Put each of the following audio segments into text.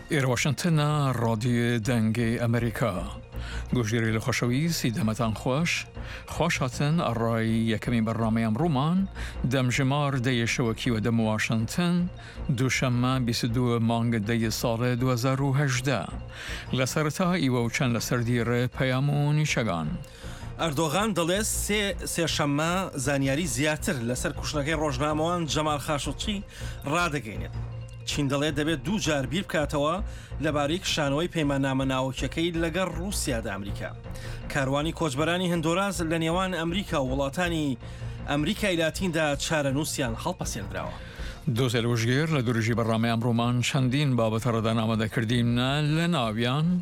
واشنطن رادیو دنگ امریکا گوشگیری لخوشویی دمتان خوش هاتن الرای یکمی برنامه امرومان دم جمار دی شوکی و دم واشنطن دوشنبه 22 مانگ دی سال 2018 لسرتا ایو چند لسر دیر پیامونی شگان ئەردۆغان دەڵێت سێ شەممە زانیاری زیاتر لەسەر کوشتنەکەی ڕۆژنامەوان جەمال خاشقچی ڕادەگەینێت. چین دەڵێت دەبێت دوو جار بیر بکاتەوە لەبارەی کشانەوەی پەیماننامە ناوچەکەی لەگەڵ رووسیادا ئەمریکا. کاروانی کۆچبەرانی هەندۆراز لە نێوان ئەمریکا و وڵاتانی ئەمریکای لاتیندا چارەنووسیان هەڵپەسێنراوە. دوزێل وژگیر لە دوورژی بەڕامە ئەمڕۆمان چەندین بابەتە ڕەدان ئامادەکردینە لە ناویان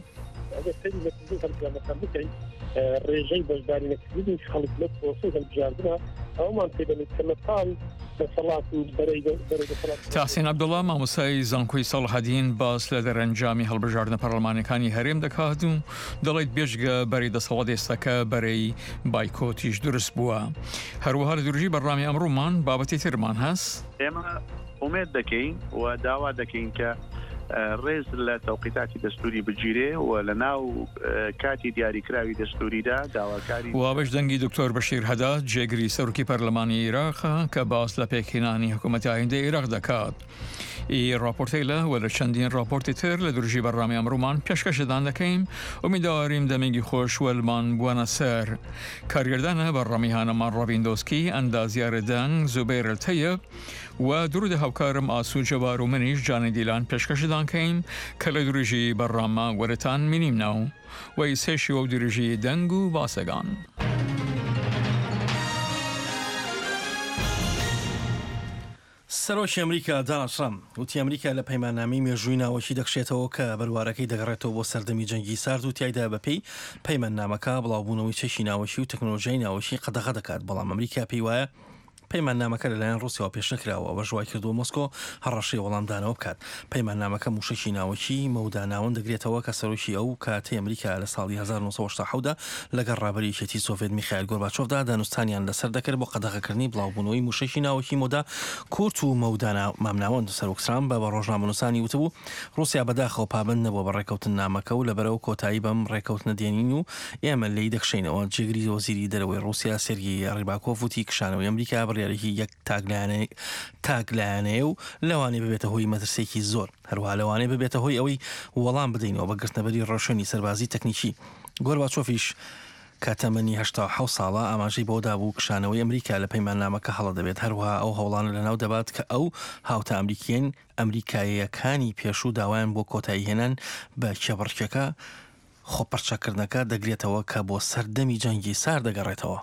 ڕێژەی بەشداریەکردنی خەڵک لە پرۆسەی هەڵبژاردنە ئەومان پێدەڵێت کە مەتاڵ دەسەڵات و بەرەی تاسین عەبدوڵڵا مامۆستای زانکۆی سەڵحەدین باس لە دەرەنجامی هەڵبژاردنە پەرلەمانەکانی هەرێم دەکات و دەڵێت بێژگە بەری دەسەڵات ئێستاکە بەرەی بایکۆتیش دروست بووە. هەروەها لە دوورژی بەڕامی ئەمڕۆمان بابەتی ترمان هەست. ئێمە ئومێد دەکەین و داوا دەکەین کە ڕێز لە تەوقیتاتی دەستوری بگیرێ و لە ناو کاتی دیاریکراوی دەستوریدا داواکاری وابش دەنگی دکتۆر بەشیر هەدات جێگری سەرۆکی پەرلەمانی عێراقە کە باس لە پێکهێنانی حکوومەتی ئایندەی عێراق دەکات. راپۆرتەیلە و لە چەندین راپۆرتی تر لە دوورژی بەڕامی ئەمڕۆمان پێشکەشدان دەکەین ئومیدواریم دەمێکی خۆشوەلمان بوونە سەر. کارگردانە بەڕامی هانەمان ڕابیندۆسکی ئەندازیارە دەنگ زوبەیر التەیب و درود هاوکارم ئاسو جەبار و منیش جانی دیلان پێشکەشدان کەین کە لە دوورژی بەڕامە وەرەتان مینیم ناو وەی سێشی و دوورژی دەنگ و باسەگان. سەرۆکی ئەمریکا دۆناڵد ترامپ وتی ئەمریکا لە پەیماننامەی مێژووی ناوەکی دەخشێتەوە کە بەروارەکەی دەگەڕێتەوە بۆ سەردەمی جەنگی سارد و تیایدا بەپێی پەیماننامەکە بڵاوبوونەوەی چەشی ناوەشی و تەکنۆلۆژیای ناوەشی قەدەغە دەکات، بەڵام ئەمریکا پێی وایە پەیماننامەکە لەلایەن رووسیاوە پێش نەکراوە بە ژوای کردووە مۆسکۆ هەڕەشەی وەڵامدانەوە بکات. پەیماننامەکە موشەکی ناوەکی مەوداناون دەگرێتەوە کە سەرۆکی ئەو کاتی ئەمریکا لە ساڵی 1970دا لەگەڵ ڕابەریەتی سۆڤێت میخایل گۆرباچۆڤدا دانوستانیان لەسەر دەکرد بۆ قەدەغەکردنی بڵاوبوونەوەی موشەکی ناوەکی مۆدا کورت و مەودانە مامناوەند. سەرۆک ترامپ بە ڕۆژنامەنووسانی وتبوو رووسیا بەداخەوە پابند نەبووە بە ڕێکەوتن نامەکە و لەبەرەوە کۆتایی بەم ڕێکەوتنە دێنین و ئێمە لێی دەخشینەوە. جێگری وەزیری دەرەوەی رووسیا سێرگی ڕیباکۆڤ وتی کشانەوەی ئەمریکا بڕیارێکی یەک تاگلایانەیە و لەوانەیە ببێتە هۆی مەترسێکی زۆر، هەروها لەوانەیە ببێتە هۆی ئەوەی وەڵام بدەینەوە بە گرتنەبەری ڕۆشنی سەربازی تەکنیکی. گۆرباچۆڤیش کە تەمەنی 87 ساڵە ئاماژەی بۆدا بوو کشانەوەی ئەمریکا لە پەیماننامەکە هەڵە دەبێت. هەروها ئەو هەوڵانە لەناو دەبات کە ئەو هاوتە ئەمریکاییەکانی پێشوو داوایان بۆ کۆتایی هێنان بە کێبڕکەکە خۆپەرچەکردنەکە دەگرێتەوە کە بۆ سەردەمی جەنگی سار دەگەڕێتەوە.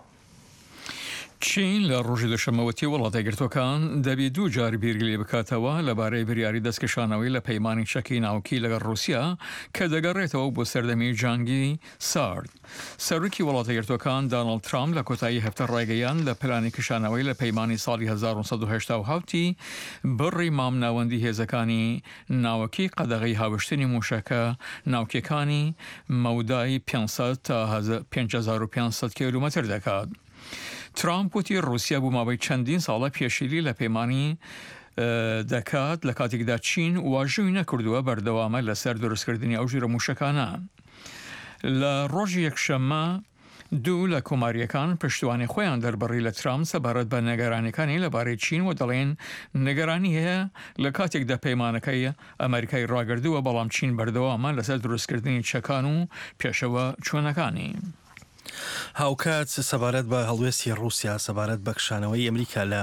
چین لە ڕۆژی دووشەمەوەتی وڵاتە گرتوەکان دەبێت دوو جار بیرگی لێ بکاتەوە لەبارەی بریاری دەستکەشانەوەی لە پەیمانی چەکی ناوکی لەگەڵ رووسیا کە دەگەڕێتەوە بۆ سەردەمی جەنگی سارد. سەرۆکی وڵاتە گرتوەکان دۆناڵد ترامپ لە کۆتایی هەفتە ڕێگەیان لە پلانی کشانەوەی لە پەیمانی ساڵی 1970 بڕی مامناوەندی هێزەکانی ناوەکی قەدەغەی هاوشتنی موشەکە ناوکیەکانی مەودای 500 تا 5500 کیلومتر دەکات. ترامپ وتی رووسیا بوو ماوەی چەندین ساڵە پێشیلی لە پەیمانی دەکات لە کاتێکدا چین واژووی نەکردووە بەردەوامە لەسەر دروستکردنی ئەو ژیرە موشەکانە. لە ڕۆژی یەکشەممە دوو لە کۆماریەکان پشتوانی خۆیان دەربڕی لە ترامپ سەبارەت بە نەگەرانیەکانی لەبارەی چین و دەڵێن نەگەرانی هەیە لە کاتێکدا پەیمانەکەی ئەمریکای ڕاگردووە، بەڵام چین بەردەوامە لەسەر دروستکردنی چەکان و پێشەوە چۆنەکانی. هاوکات سەبارەت بە هەڵوێستی رووسیا سەبارەت بە کشانەوەی ئەمریکا لە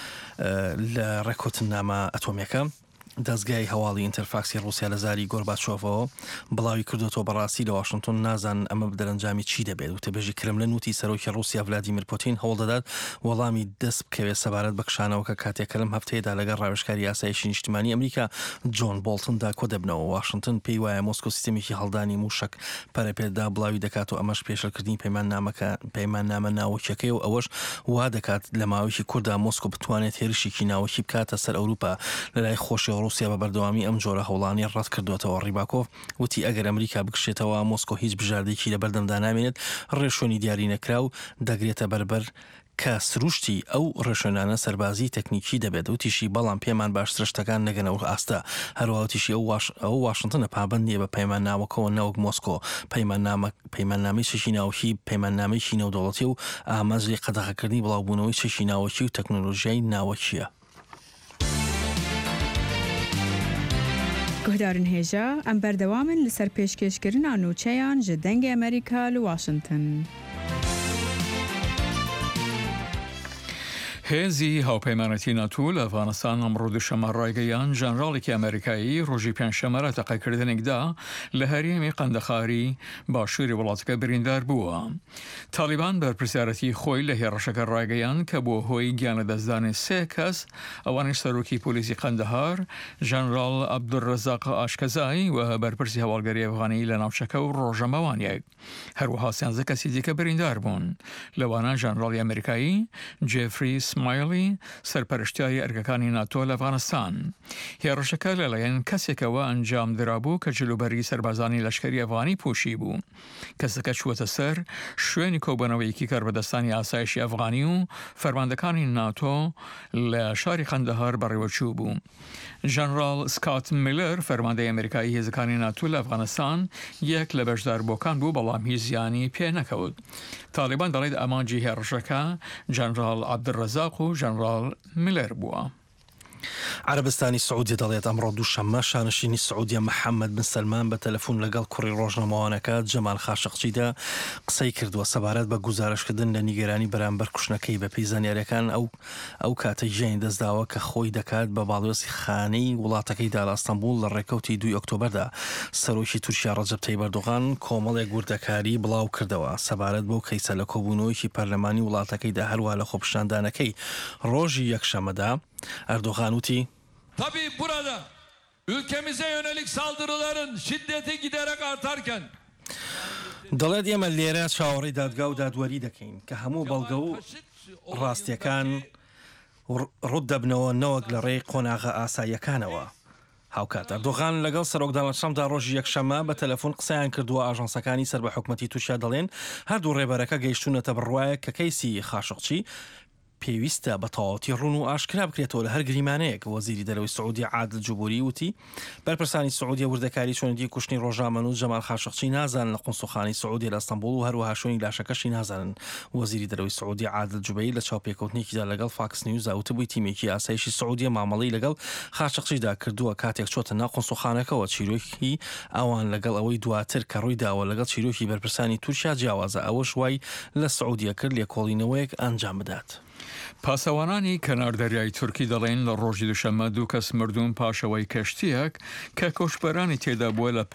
ڕێکەوتنامە ئەتۆمیەکە دەستگای هەواڵی ئینتەرفاکسی رووسیا لە زاری گۆرباچۆڤەوە بڵاوی کردوەوە بەڕاستی لە واشنگتن نازان ئەمە بدەرەنجامی چی دەبێت و تێبێژی کرملن وتی سەرۆکی رووسیا ڤلادیمیر پوتین هەوڵ دەدات وەڵامی دەست بکەوێت سەبارەت بە کشانەوەکە کاتێک لەم هەفتەیەدا لەگەڵ ڕاوێژکاری یاسایشی نیشتیمانی ئەمریکا جۆن بۆڵتندا کۆ دەبنەوە. واشنگتن پێی وایە مۆسکۆ سیستەمێکی هەڵدانی موشک پەرەپێدا بڵاوی دەکات و ئەمەش پێشەلکردنی پەیماننامە ناوەکیەکەی و ئەوەش وا دەکات لە ماوەیەکی کووردا مۆسکۆ بتوانێت هێرشێکی ناوەکی بکاتە سەر ئەوروپا. لەلای خۆشی رووسیا بە بەردەوامی ئەم جۆرە هەوڵانی ڕەت کردوێتەوە. ڕیباکۆڤ وتی ئەگەر ئەمریکا بکشێتەوە مۆسکۆ هیچ بژاردێکی لە بەردەمدا نامێنێت، ڕێشۆنی دیاری نەکرا و دەگرێتە بەربەر کە سروشتی ئەو ڕێشێنانە سەربازی تەکنیکی دەبێت و تیشی بەڵام پێمان باشترە شتەکان نەگەنەوە ئاستا هەروەوتیشی ئەو واشنگتنە پابند نیە بە پەیمان ناوەکەوە نەوەک مۆسکۆ پەیماننامەی چەشی ناوەکی پەیماننامەیەکی نێودەوڵەتی و ئاماژی قەدەغەکردنی بڵاوبوونەوەی چەشی ناوەکی و تەکنۆلۆژیای ناوەکیە. گهدارن هێژە ئەم بەردەوامن لەسەر پێشکەشکردنا نوچەیان ji dengê ئەمریکا li Washington. هێزی هاوپەیمانەتی ناتۆ لە ئەفغانستان ئەمڕۆ دووشەمە ڕایگەیان ژەنراڵێکی ئەمریکایی ڕۆژی پێنجشەممە تەقەکردنێکدا لە هەرێمی قەندەخاری باشووری وڵاتەکە بریندار بووە. تالیبان بەرپرسیارەتی خۆی لە هێرشەکە ڕایگەیان کە بۆ هۆی گیانە دەستدانی 3 کەس ئەوانش سەرۆکی پۆلیسی قەندەهار ژەنراڵ عەبدولڕەزاق ئاشکەزای و بەرپرسی هەواڵگەری ئەفغانی لە ناوچەکە و ڕۆژەمەوانیەک هەروەها 13 کەسی دیکە بریندار بوون. لەوانە ژەنراڵی ئەمریکایی جێفری سمایلی سەرپەرشتیاری ئەرکەکانی ناتۆ لە ئەفغانستان. هێرشەکە لەلایەن کەسێکەوە ئەنجام درابوو کە جلوبەری سەربازانی لەشکری ئەفغانی پوشی بوو. کەسەکە چووەتە سەر شوێنی کۆبوونەوەیەکی کاربەدەستانی ئاسایشی ئەفغانی و فەرماندەکانی ناتۆ لە شاری قەندەهار بەڕێوەچوو بوو. ژەنراڵ سکات میلەر فەرماندەی ئەمریکایی هێزەکانی ناتۆ لە ئەفغانستان یەک لە بەشداربووەکان بوو بەڵام هیچ زیانی پێ نەکەوت. تالیبان دەڵێت ئامانجی هێرشەکە ژەنراڵ عەبدولڕەزاق و ژەنراڵ میلەر بووە. عربستانی سعودی دەڵێت ئەمڕۆ دووشەممە شانشینی سعودیە محەممەد بن سەلمان بە تەلەفۆن لەگەڵ کوڕی ڕۆژنامەوانەکە جەمال خاشقچیدا قسەی کردووە سەبارەت بە گوزارشکردن لە نیگەرانی بەرامبەر کوشنەکەی بە پێی زانیاریەکان ئەو کاتە ژیانی دەستداوە کە خۆی دەکات بە باڵێۆسی خانەی وڵاتەکەیدا لە ئەستەمبول لە ڕێکەوتی 2 ئۆکتۆبەردا. سەرۆکی تورکیا ڕەجەب تەیب ئەردۆغان کۆمەڵێک گوردەکاری بڵاو کردەوە سەبارەت بۆ کەیسە لە کۆبوونەوەیکی پەرلەمانی وڵاتەکەیدا هەروە لە خۆپیشاندانەکەی ڕۆژی یەکشەمەدا. ئەردۆغان وتی Tabii burada ülkemize yönelik saldırıların şiddeti giderek artarken دەڵێت ئێمە لێرە چاوەڕێی دادگا و دادوەری دەکەین کە هەموو بەڵگە و ڕاستیەکان ڕوود دەبنەوە نەوەک لە ڕێی قۆناغە ئاساییەکانەوە. هاوکات ئەردۆغان لەگەڵ سەرۆک دۆناڵد ترامپدا ڕۆژی یەکشەممە بە تەلەفۆن قسەیان کردووە ئاژانسەکانی سەر بە حکومەتی تووشیا دەڵێن هەردوو ڕێبەرەکە گەیشتونەتە بڕواایە کە کەیسی خاشقچی پێویستە بە تەواوەتی ڕوون و ئاشکرا بکرێتەوە لە هەر گریمانەیەک. وەزیری دەرەوەی سعودی عادل جوبوری وتی بەرپرسانی سعودیە وردەکاری چۆنیدی کوشتنی ڕۆژنامە و جەمال خاشقچی نازانن لە قونسوخانی سعودی لە ئەستەمبول و هەروەها شوێنی لاشەکەشی نازانن. وەزیری دەرەوەی سعودی عادل جوبەیری لە چاوپێکەوتنێکیدا لەگەڵ فاکس نیوز وتبووی تیمێکی ئاسایشی سعودیە مامەڵەی لەگەڵ خاشقچیدا کردووە کاتێک چۆتە ناو قونسوخانەکەەوە چیرۆکی ئەوان لەگەڵ ئەوەی دواتر کە ڕووی داوە لەگەڵ چیرۆکی بەرپرسانی تورکیا جیاوازە ئەوەش وای لە سعودیە کرد لێکۆڵینەوەیەک ئەنجام بدات. پاسەوانانی کەناردەریای تورکی دەڵێن لە ڕۆژی دووشەممە 2 کەس مردوون پاشەوەی کەشتیەک کە کۆچبەرانی تێدا بووە لە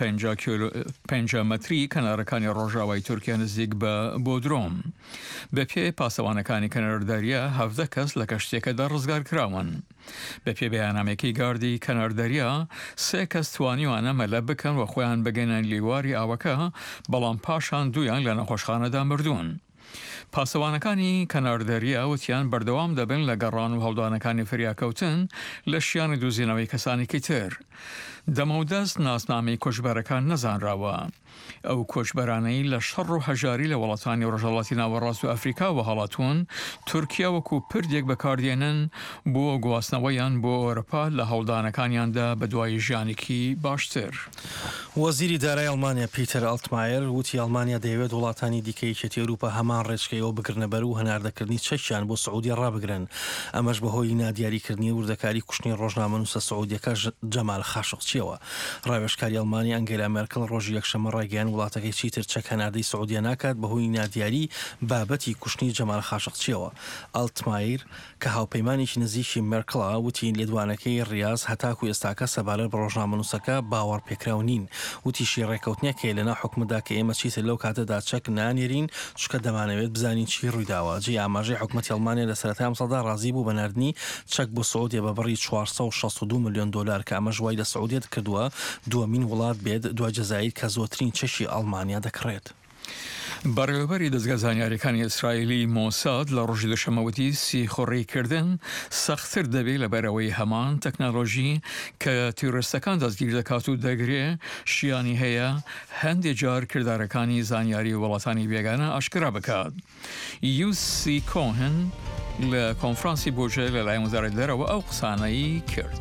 5 مەتری کەنارەکانی ڕۆژاوای تورکیا نزیک بە بۆدرۆم. بە پێ پاسەوانەکانی کەناردەریە 17 کەس لە کەشتێکەدا ڕزگار کراون. بە پێ بەیانامێکی گاردی کەناردەریا 3 کەس توانیوانە مەلە بکەن و خۆیان بگەنە لیواری ئاوەکە بەڵام پاشان دویان لە نەخۆشخانەدا مردوون. پاسەوانەکانی کەناردەریە وتیان بەردەوام دەبن لە گەڕان و هەڵدانەکانی فریاکەوتن لە شیانی دۆزینەوەی کەسانێکی تر. دەمەودەست ناسنامی کۆچبەرەکان نەزانراوە. ئەو کۆچبەرانەی لە شەڕ و هەژاری لە وڵاتانی ڕۆژهەڵاتی ناوەڕاست و ئەفریقا و هەڵاتون تورکیا وەکو پردێک بەکاردێنن بۆ گواستنەوەیان بۆ ئەوروپا لە هەڵدانەکانیاندا بە دوای ژیانێکی باشتر. وەزیری دارای ئەڵمانیا پیتەر ئەڵتمایر وتی ئەڵمانیا دەیەوێت وڵاتانی دیکەی یەکێتی ئەوروپا هەمان ڕێچکەیەوە بگرنە بەر و هەناردەکردنی چەکیان بۆ سعودی ڕابگرن. ئەمەش بەهۆی نادیاریکردنی وردەکاری کوشتنی ڕۆژنامەنووسە سعودیەکە جەمال خاشقچیەوە. ڕاوێژکاری ئەڵمانی ئەنگێلا مێرکڵ ڕۆژی یەکشەممە ڕایگەیان وڵاتەکەی چیتر چەک هەناردەی سعودیە ناکات بەهۆی نادیاری بابەتی کوشتنی جەمال خاشقچیەوە. ئەڵتمایر کە هاوپەیمانێکی نزیکی مێرکڵە وتی لێدوانەکەی ڕیاز هەتاکو ئێستاکە سەبارەت بە ڕۆژنامەنووسەکە باوەڕ پێکراو نین. وتیشی ڕێکەوتنیەکەی لەنا حکومەدا کە ئێمە چیتر لەو کاتەدا چەک نانێرین چکە دەمانەوێت بزانین چی ڕوویداوە. جێ ئاماژەی حکومەتی ئەڵمانیا لە سەرەتای ئەمساڵدا ڕازی بوو بە ناردنی چەک بۆ سعودیە بە بڕی 462 ملیۆن دلار کە ئەمە ژوای لە سعودیەت کردووە دووەمین وڵات بێت دوای جەزایر کە زۆرترین چەشی ئەڵمانیا دەکڕێت. بەڕێوەبەری دەستگا زانیاریەکانی ئیسرائیلی مۆساد لە ڕۆژی دوشەمەوتی سیخۆڕێکردن سەختتر دەبێت لەبەرەوەی هەمان تەکنالۆژی کە تیرۆریستەکان دەستگیر دەکات و دەگرێ شیانی هەیە هەندێک جار کردارەکانی زانیاری وڵاتانی بێگانە ئاشکرا بکات. یوسی کۆهن لە کۆنفرانسی بۆژێ لەلایەن وەزارەتی دەرەوە ئەو قسانەی کرد.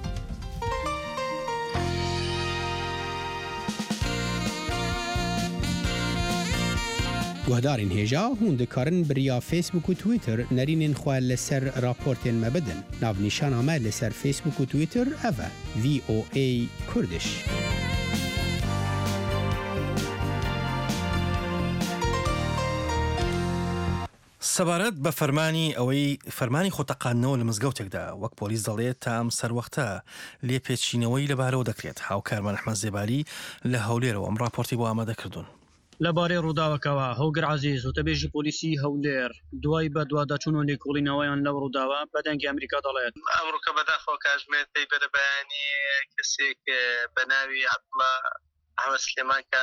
گوهدارین هێژا هون دikarin biriya Facebook û Twitter nerînên xwe li ser raportên me bidin. Navnîşana me li ser Facebook û Twitter ev e VOA Kurdish. سەبارەت بە فەرمانی خۆتەقاندنەوە لە مزگەوتێکدا وەک پۆلیس دەڵێت تام سەروەختە لێپێچینەوەی لەبارەوە دەکرێت. هاوکارمان ئەحمەد زێباری لە هەولێرەوە ئەم راپۆرتی بۆ ئامادەکردوون. لەبارەی ڕووداوەکەوە هۆگر عەزیز وتەبێژی پۆلیسی هەولێر دوای بە دووادەچوون و لێکۆڵینەوەیان لەو ڕووداوە بەدەنگی ئەمریکا دەڵێت ئەمریکا بەداخەوە کاژمێت دەی بەدە بەیانی کەسێک بە ناوی عەبدوڵڵا ئەحمەد سلێمان کە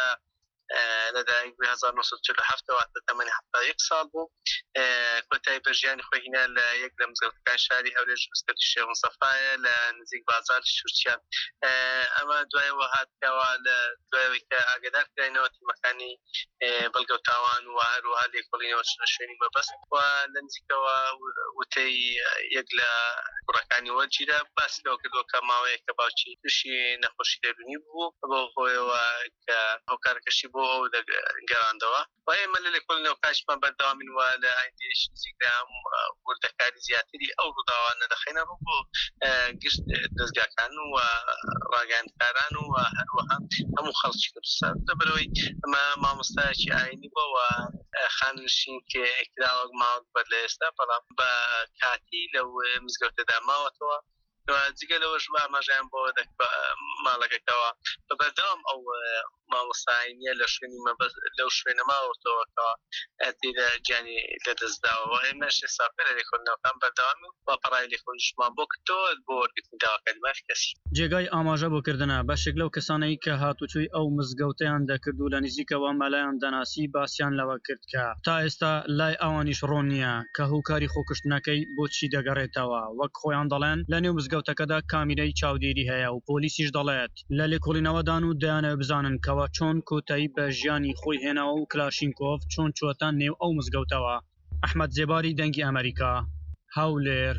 لەدایک 1947 واتە تەمەنی 71 ساڵ بوو کۆتایی بەژیانی خۆی هینا لە یەک لە مزگەوتەکان شاری هەولێر مزگەوتی شێخ مستەفایە لە نزیک بازاری شورچیان. ئەمە دوایەوە هاتکەوە لە دوایەوەی کە ئاگادار کراینەوە تیمەکانی بەڵگەوتاوان و هەروەها لێکۆڵینەوە شوێنی مەبەست و لە نزیکەوە وتەی یەک لە کوڕەکانی وەرگیرە باسی لەوە کردووە کە ماوەیە کە باوکی تووشی نەخۆشی دەرونی بوو بۆ خۆیەوە کە هۆکارەکەشی بۆ ئەو گەڕاندەوە و ئێمە لە لێکۆڵینەوە کاشمان بەردەوامین وە لە ئایندێش نزیکدا وردەکاری زیاتری ئەو ڕووداوانە دەخینە ڕوو بۆ گشت دەستگاکان و ڕاگەیاندکاران و هەروەها هەموو خەڵکی کوردستان لەبەرەوەی ئەمە مامۆستایەکی ئاینی بۆەوە خانشین کە ئێکراوەک ماوەت بەر لە ئێستا بەڵام بە کاتی لەو مزگەوتەدا ماوەتەوە جگە لەوەش ئاماژیان بۆ ماڵەکەکەوە بە بەردەوام ئەو مامۆستایینیە لە شوێنی لەو شوێنە ماوەتەوەکەوە تێدا گیانی لەدەستداوە ئێمەش ساپێر لە لێکۆڵینەوەکان بەردەوام و بە پەڕای لێکۆڵینەوەمان بۆ کردەوە بۆ وەرگرتنی داواکاری ماش کەسی جێگای ئاماژە بۆکردنە بەشێک لەو کەسانەی کە هاتوچووی ئەو مزگەوتەیان دەکرد و لە نزیکەوە مەلایان دەناسی باسییان لەوە کرد کە تا ئێستا لای ئەوانیش ڕۆن نییە کە هوکاری خۆکشتنەکەی بۆچی دەگەڕێتەوە وەک خۆیان دەڵێن لە نێو مزگەوتەکەدا کامیرەی چاودێری هەیە و پۆلیسیش دەڵێت لە لێکۆڵینەوەدان و دەیانە بزانن کەوە چۆن کۆتایی بە ژیانی خۆی هێناوە و کلاشینکۆڤ چۆن چوەتە نێو ئەو مزگەوتەوە. ئەحمەد زێباری دەنگی ئەمریکا هەولێر.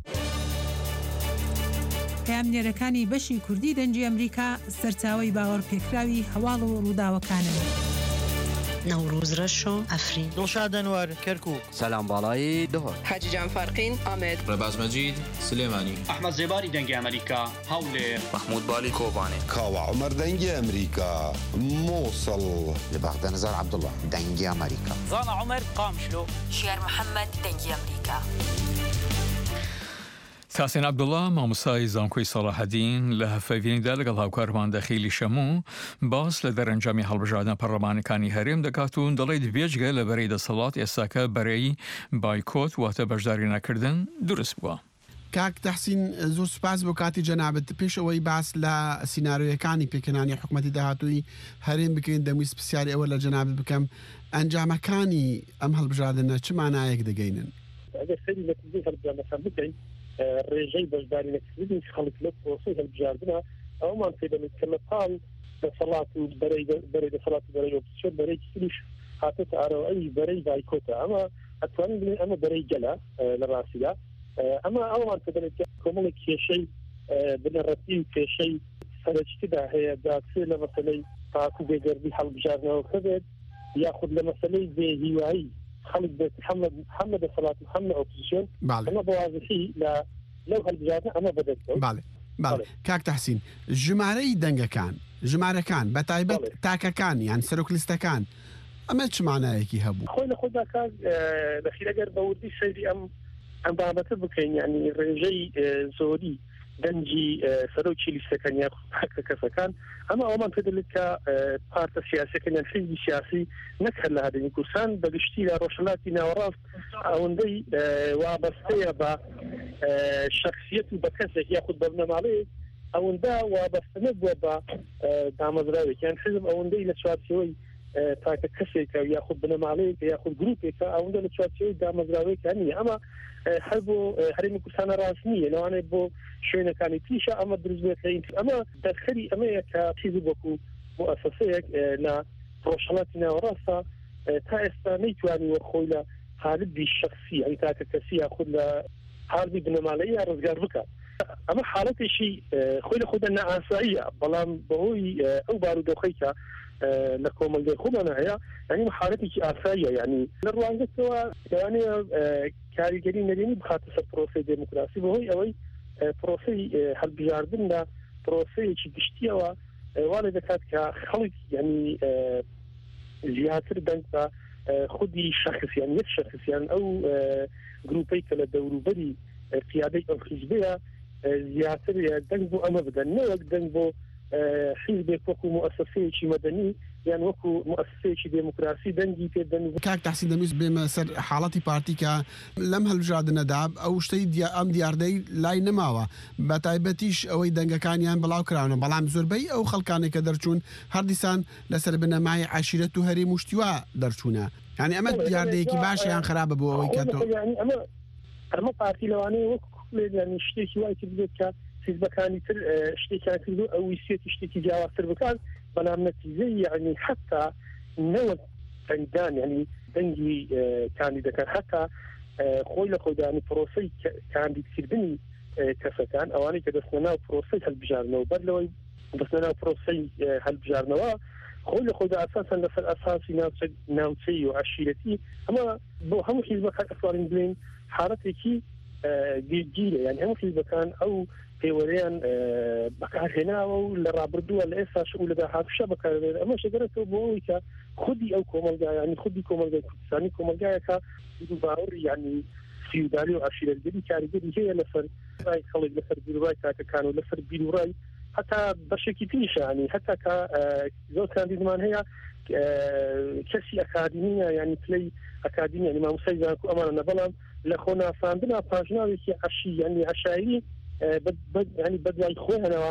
پامنێرەکانی بەشی کوردی دەنگی ئەمریکا سەرچاوەی باوەڕ پێکراوی هەواڵ و ڕووداوەکانن. نوروز رشو افرین دڵشاد ئەنوار کەرکووک سەلام باڵایی دهۆر حاجی جان فارقین ئامێد ڕێباز مەجید سلێمانی ئەحمەد زێباری دەنگی ئەمریکا هەولێر محمود بالی کۆبانێ کاوە عومەر دەنگی ئەمریکا مووسڵ لە بەغدە نەزار عەبدوڵڵا دەنگی ئەمریکا زانا عومەر قامشلۆ شێر محەممەد دەنگی ئەمریکا. تاسێن عەبدوڵڵا مامۆستای زانکۆی سەلاحەدین لە هەفەوێنیدا لەگەڵ هاوکارمان دەخیلی شەموو باس لە دەرەنجامی هەڵبژاردنە پەرلەمانەکانی هەرێم دەکات و دەڵێت بێجگە لە بەرەی دەسەڵات ئێستاکە بەرەی بایکۆت واتە بەشداری نەکردن دروست بووە. کاک تەحسین زۆر سوپاس بۆ کاتی جەنابەت پێشەوەی باس لە سیناریۆیەکانی پێکەنانی حکوومەتی داهاتووی هەرێم بکەین دەمویست پرسیاری ئەوە لە جەنابەت بکەم ئەنجامەکانی ئەم هەڵبژاردنە چ مانایەک دەگەینن؟ ڕێژەی بەشداری نەکردنی خەڵک لە پرۆسەی هەڵبژاردنە ئەومان پێ دەڵێت کە لەپاڵ دەسەڵات و بەرەی دەسەڵات بەرەی ئۆپۆزیسیۆن بەرەی تریش هاتێتە ئارەوەی بەرەی بایکۆتە ئەمە ئەتوانین بڵێن ئەمە بەرەی گەلە لە ڕاستیدا ئەمە ئەومان پێ دەڵێت کۆمەڵێک کێشەی بنەڕەتی و کێشەی سەرەکیتدا هەیە داچێ لە مەسەلەی تاکو بێگەردی هەڵبژاردنەوەکە بێت یاخود لە مەسەلەی بێهیوایی خلق محمد دەسەڵات محمد ئۆپۆزیسیۆن ئەمە بەوازحی لەو هەڵبژاردنە ئەمە بەدەستەوە. باڵێ کاک تەحسین ژمارەی دەنگەکان ژمارەکان بە تایبەت تاکەکان یان سەرۆکلیستەکان ئەمە چ مانایەکی هەبوو؟ خۆی لە خۆدا کاک لەخیرەگەر بەوردی سەیری ئەم بابەتە بکەین ینی ڕێژەی زۆری دەنجی سەرۆکی لیستەکان یا کەسەکان ئەمە ئەومان پێ دەڵێت کە پارتە سیاسیەکان یان حیزبی سیاسی نەکرد لە هەرێمی کوردستان بەگشتی لە ڕۆژهەڵاتی ناوەڕاست ئەوەندەی وابەستەیە بە شخصیەت و بە کەسێک یاخود بەرنەماڵەیەک ئەوەندە وابەستە نەبووە بە دامەزراوێک یان حیزب ئەوەندەی لە چوارچێوەی تاکە کەسێکە یاخود بنەماڵەیەکە یاخود گروپێکە ئەوەندە لە چوارچێوەی دامەزراوەیەکە نییە ئەمە هەر بۆ هەرێمی کوردستانە ڕاست نییە لەوانەیە بۆ شوێنەکانی تریشە ئەمە دروست بێت ئەمە دەرخەری ئەمەیە کە چیزی وەکو مؤسسەیەک لە ڕۆژهەڵاتی ناوەڕاستە تا ئێستا نەیتوانیوە خۆی لە حالبی شخصی ئەی تاکە کەسی یاخود لە حالبی بنەماڵەیە ڕزگار بکات ئەمە حالەتێکی خۆی لە خۆدا نائاساییە بەڵام بەهۆی ئەو بارودۆخەیکە لە کۆمەلگای خۆمانە هەیە ینی حالەتێکی ئاساییە ینی لە ڕوانگەتەوە لەوانەیە کاریگەری نەرێنی بخاتە سەر پرۆسەی دموکراسی بەهۆی ئەوەی پرۆسەی هەڵبژاردن لە پرۆسەیەکی گشتیەوە وانە دەکات کە خەڵک ینی زیاتر دەنگ بە خودی شخصیان یەک شخصیان ئەو گروپەی کە لە دەوروبەری قیادەی ئەو حیزبەیە زیاتر دەنگ بۆ ئەمە بدەن نەوەک دەنگ بۆ حیزبێک وەکو مؤسسەیەکی مەدەنی یان وەکو مؤسسەیەکی دموکراسی دەنگی پێدەن. کاک تەحسین دەویست بێمە سەر حاڵەتی پارتیکە لەم هەڵبژاردنەدا ئەو شتەی ئەم دیاردەی لای نەماوە بە تایبەتیش ئەوەی دەنگەکانیان بڵاو کراونە بەڵام زۆربەی ئەو خەڵکانێک کە دەرچوون هەردیسان لەسەر بنەمای عەشیرەت و هەرێم و شتیوا دەرچوونە یعنی ئەمە دیاردەیەکی باشیان خراپە بۆ ئەوەی کە تۆ ئەمە پارتی لەوانەیە وەکو ینی شتێکی وای بێت کە حیزبەکانی تر شتێکیان کردو ئەو ویسێتی شتێکی جیاوازتر بکات بەڵام نەتیجەی یعنی حتا نەوەک دەنگدان ینی دەنگی کاندیدەکان حتا خۆی لە خۆیدانی پرۆسەی کاندیدکردنی کەسەکان ئەوانەی کە دەستنە ناو پرۆسەی هەڵبژاردنەوە بەر لەوەی دەستنە ناو پرۆسەی هەڵبژاردنەوە خۆی لە خۆیدا ئەساسەن لەسەر ئەساسی ناوچەی و عەشیرەتی ئەمە بۆ هەموو حیزبەکان ئەتوانین بڵێن حالەتێکی گیرگیرە یعنی هەموو حیزبەکان ئەو پێوەرەیان بەکارهێناوە و لە ڕابردووە لە ئێستاش و لە داهاتووشە بەکارهێنێت ئەمە شەگەرەوە بۆ ئەوەی کە خودی ئەو کۆمەلگای ینی خودی کۆمەلگای کوردستانی کۆمەلگایەکە باوەڕ ینی فیودالی و عەشیرەتگەری کاریگەری هەیە لەسەر خەڵک لەسەر بیرڕای تاکەکان و لەسەر بیرڕای حتا بەشێکی تریشە ینی حتا کە زۆر کاندیدمان هەیە کەسی ئەکادمیە ینی پلەی ئەکادمی ینی مامۆستای زانکۆ ئەمانە بەڵام لە خۆناساندنا پاژناوێکی عەشی ینی عەشایی ینی بەدوای خۆیانەوە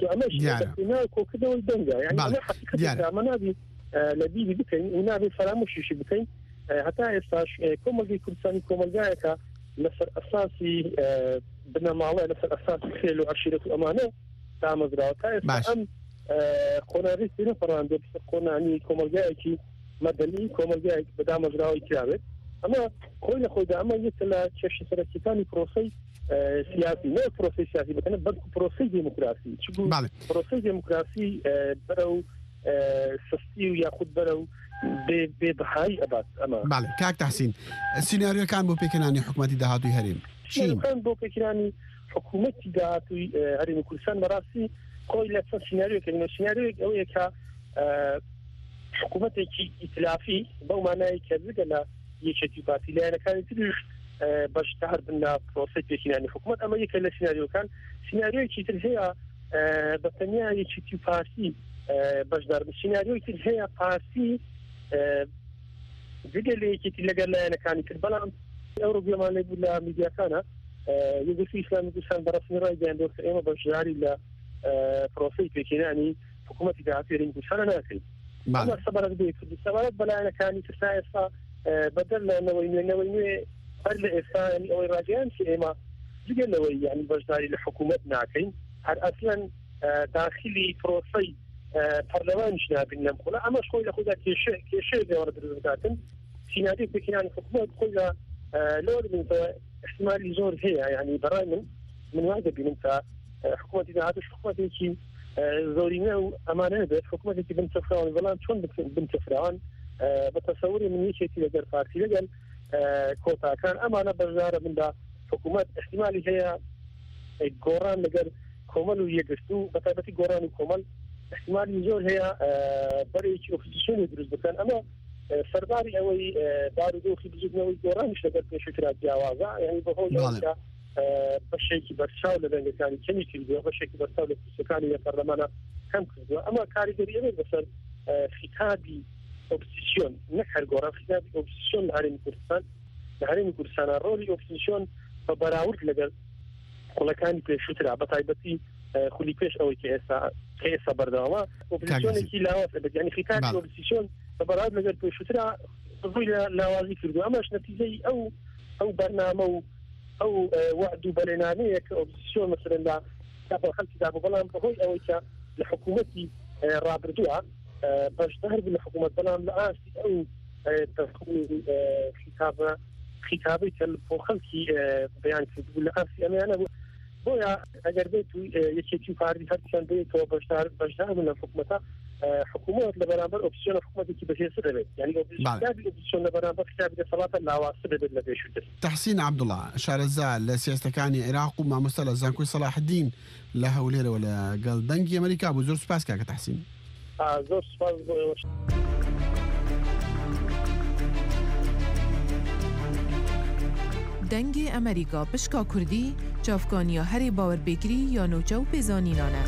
کۆکردەوەی دەنگە ینی ئەمە نابی لە بیری بکەین و نابێت فەرامۆشیشی بکەین هەتا ئێستاش کۆمەلگەی کوردستانی کۆمەلگایەکە لەسەر ئەساسی بنەماڵە لەسەر ئەساسی خێل و عەشیرەت و ئەمانە دامەزراوە تا ئێستا ئەم خۆناغی نەپەڕاندە خۆنانی کۆمەلگایەکی مەدەنی کۆمەلگایەک بە دامەزراوەی کرابێت ئەمە خۆی لە خۆیدا ئەمە یەکە لە کێشە سەرەکیەکانی پرۆسەی سیاسی نە پرۆسەی سیاسی بکەنە بەڵکو پرۆسەی دموکراسی پرۆسەی دموکراسی بەرەو سستی و یاخود بەرەو بێبەهای ئەبات ئەمە کاک تەحسین سیناریۆکان بۆ پێکەنانی حکومەتی داهاتووی هەرێم سیناریۆکان بۆ پێکەنانی حکومەتی داهاتووی هەرێمی کوردستان بەڕاستی خۆی لە چەند سیناریۆکە سیناریۆیەک ئەوەیە کە حکومەتێکی ئیتلافی بەو مانای کە جگە لە یەکێتی پارتی لایەنەکانی تریش بەشدار بن لە پرۆسەی پێکەنانی حکومەت ئەمە یەکە لە سیناریۆکان سیناریۆیەکی تر هەیە بەتەنیا یەکێتی پارتی بەشدار بن سیناریۆی تر هەیە پارتی جگە لە یەکێتی لەگەڵ لایەنەکانی تر بەڵام ئەوڕۆ گوێمان لێ بوو لە میدیاکانە یەکگرتووی ئیسلامی کوردستان بەڕەسمی ڕای گەیاندووە کە ئێمە بەشداری لە پرۆسەی پێکەنانی حکومەتی داهاتووی هەرێمی کوردستانە ناکەین ئەمە سەبارەت بێ سەبارەت بە لایەنەکانی تر تا ئێستا بەدەر لە نەوەی نوێ هەر لە ئێستا ئەوەی ڕاگەیان چی ئێمە جگە لەوەی یعنی بەشداری لە حکومەت ناکەین هەر ئەسڵەن داخلی پرۆسەی پەرلەمانیش نابین لەم خۆڵە ئەمەش خۆی لە خۆیدا کێشەیە دێوەڕە دروست دەکاتن سیناریۆی پێکەنانی حکومەت خۆی لەوە دەبینەوە احتمالی زۆر هەیە یعنی بەڕای من وای دەبینم کە حکومەتی داهاتووش حکومەتێکی زۆرینە و ئەمانە نەبێت حکومەتێکی بنچەفراوان بەڵام چۆن بنچەفراوان بە تەسەوری من یەکێتی لەگەر پارتی لەگەل کۆتاکان ئەمانە بەشدارە بندا حکومەت احتمالی هەیە گۆڕان لەگەر کۆمەل و یەکگرتو و بەتایبەتی گۆڕان و کۆمەل احتمالی زۆر هەیە بەرەیەکی ئۆپۆزیسیۆنی دروست بکەن ئەمە سەرداری ئەوەی بارودۆخی بزودنەوەی گۆڕانیش لەگەر پێشووترا جیاوازە یعنی بەهۆی بەشێکی بەرچاو لە دەنگەکانی کەمی کردووە بەشێکی بەرچاو لە کوردستانی لە پەرلەمانە کەم کردووە ئەمە کاریگەری ئەوەی بەسەر خیتابی ئۆپۆزیسیۆن نەک هەر گۆڕان خیتابی ئۆپۆزیسیۆن لە هەرێمی کوردستان لە هەرێمی کوردستانە ڕۆلی ئۆپۆزیسیۆن بە بەراورد لەگەر قوڵەکانی پێشووترا بەتایبەتی خولی پێش ئەوەی کە ئێستا بەردەوامە ئۆپۆزیسیۆنێکی لاوە دەبێت یعنی خیتابی ئۆپۆزیسیۆن بەڕاد لەگەر پێشووترا ڕووی لە لاوازی کردو ئەمەش نەتیجەی ئەو بەرنامە و ئەو وعد و بەڵێنانەیە کە ئۆپۆزیسیۆن مەسەلەن لە خەڵکی دابوو بەڵام بەهۆی ئەوەی کە لە حکوومەتی ڕابردووە بەشدار بوو لە حکوومەت بەڵام لە ئاستی ئەو خیتابەی کە بۆ خەڵکی بەیان کردبوو لە ئاستی ئەمەیانە بوو بۆیە ئەگەر بێت و یەکێکی و پاردی هەرچیان بێتەوە بەشدار بوو لە حکوومەتە حکوومەت لە بەرامبەر ئۆپسیۆن حکوومەتێکی بەهێزتر دەبێت یعنی ئۆپسیۆن لە بەرامبەر خیتابی دەسەڵاتە لاوازتر دەبێت لە پێشووتر. تەحسین عەبدوڵڵا شارەزا لە سیاسەتەکانی عێراق و مامۆستا لە زانکۆی سەلاحدین لە هەولێرەوە لەگەڵ دەنگی ئەمریکا بوو. زۆر سوپاس کاکە تەحسین. زۆر سوپاس بۆ ئێوە. دەنگی ئەمریکا پشکا کوردی چاوکانیا هەرێ باوەربێگری یا نۆچە و پێزانینانە.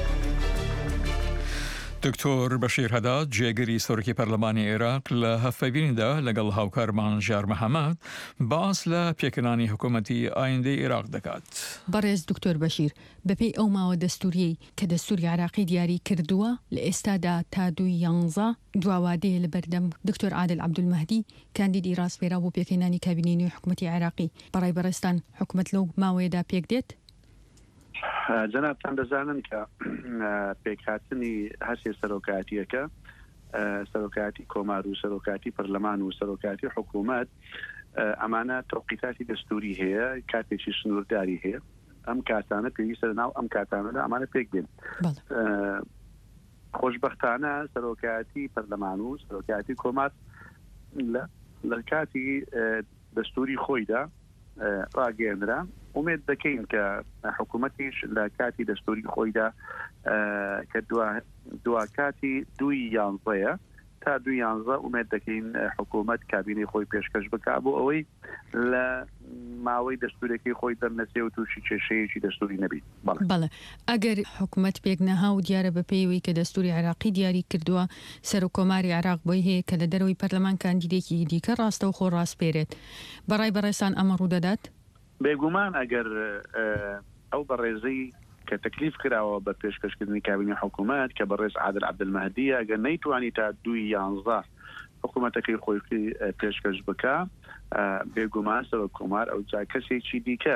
دکتۆر بەشیر هەداد جێگەری سۆرکی پەرلەمانی عێراق لە هەفتەبینیدا لەگەڵ هاوکارمان ژار مەحەمەد باس لە پێکەنانی حکوومەتی ئایندەی عێراق دەکات. بەڕێز دکتۆر بەشیر بەپێی ئەو ماوە دەستوریەی کە دەستوری عێراقی دیاری کردووە لە ئێستادا تا 2011 دواوادەیە لە بەردەم دکتۆر عادل عەبدولمەهدی کاندیدی ڕاستپێرا بۆ پێکەنانی کابینەی نوێی حکوومەتی عێراقی بەڕای بەڕێستان حکوومەت لەو ماوەیەدا پێک دێت؟ جەنابتان دەزانن کە پێکهاتنی هەرسێ سەرۆکاتیەکە سەرۆکاتی کۆمار و سەرۆکاتی پەرلەمان و سەرۆکاتی حکوومەت ئەمانە تەوقیتاتی دەستوری هەیە کاتێکی سنوورداری هەیە ئەم کاتانە پێویستە ناو ئەم کاتانەدا ئەمانە پێک دێن. خۆشبەختانە سەرۆکاتی پەرلەمان و سەرۆکاتی کۆمار لە کاتی دەستوری خۆیدا ڕاگەێنرا ومێت دەکەین کە حکوومەتیش لە کاتی دەستوری خۆیدا کە دوا کاتی 2011 تا 2011 ومێت دەکەین حکوومەت کابینەی خۆی پێشکەش بکا بۆ ئەوەی لە ماوەی دەستورێکی خۆی دەرنەسێ و تووشی کێشەیەکی دەستوری نەبیت. بەڵێ ئەگەر حکوومەت پێک نەها و دیارە بە پێیەوەی کە دەستوری عێراقی دیاری کردووە سەر و کۆماری عێراق بۆی هەیە کە لە دەرەوەی پەرلەمان کاندیدێکی دیکە ڕاستە و خۆ ڕاستپێرێت بەڕای بەڕێستان ئەمە ڕوودەدات؟ بێگومان ئەگەر ئەو بەڕێزەی کە تەکلیف کراوە بە پێشکەشکردنی کابینی حکوومەت کە بەڕێز عادل عەبدولمەهدی ئەگەر نەیتوانی تا 2011 حکوومەتەکەی خۆی پێشکەش بکە بێگومان سەرۆک کۆمار ئەو جا کەسێکی دیکە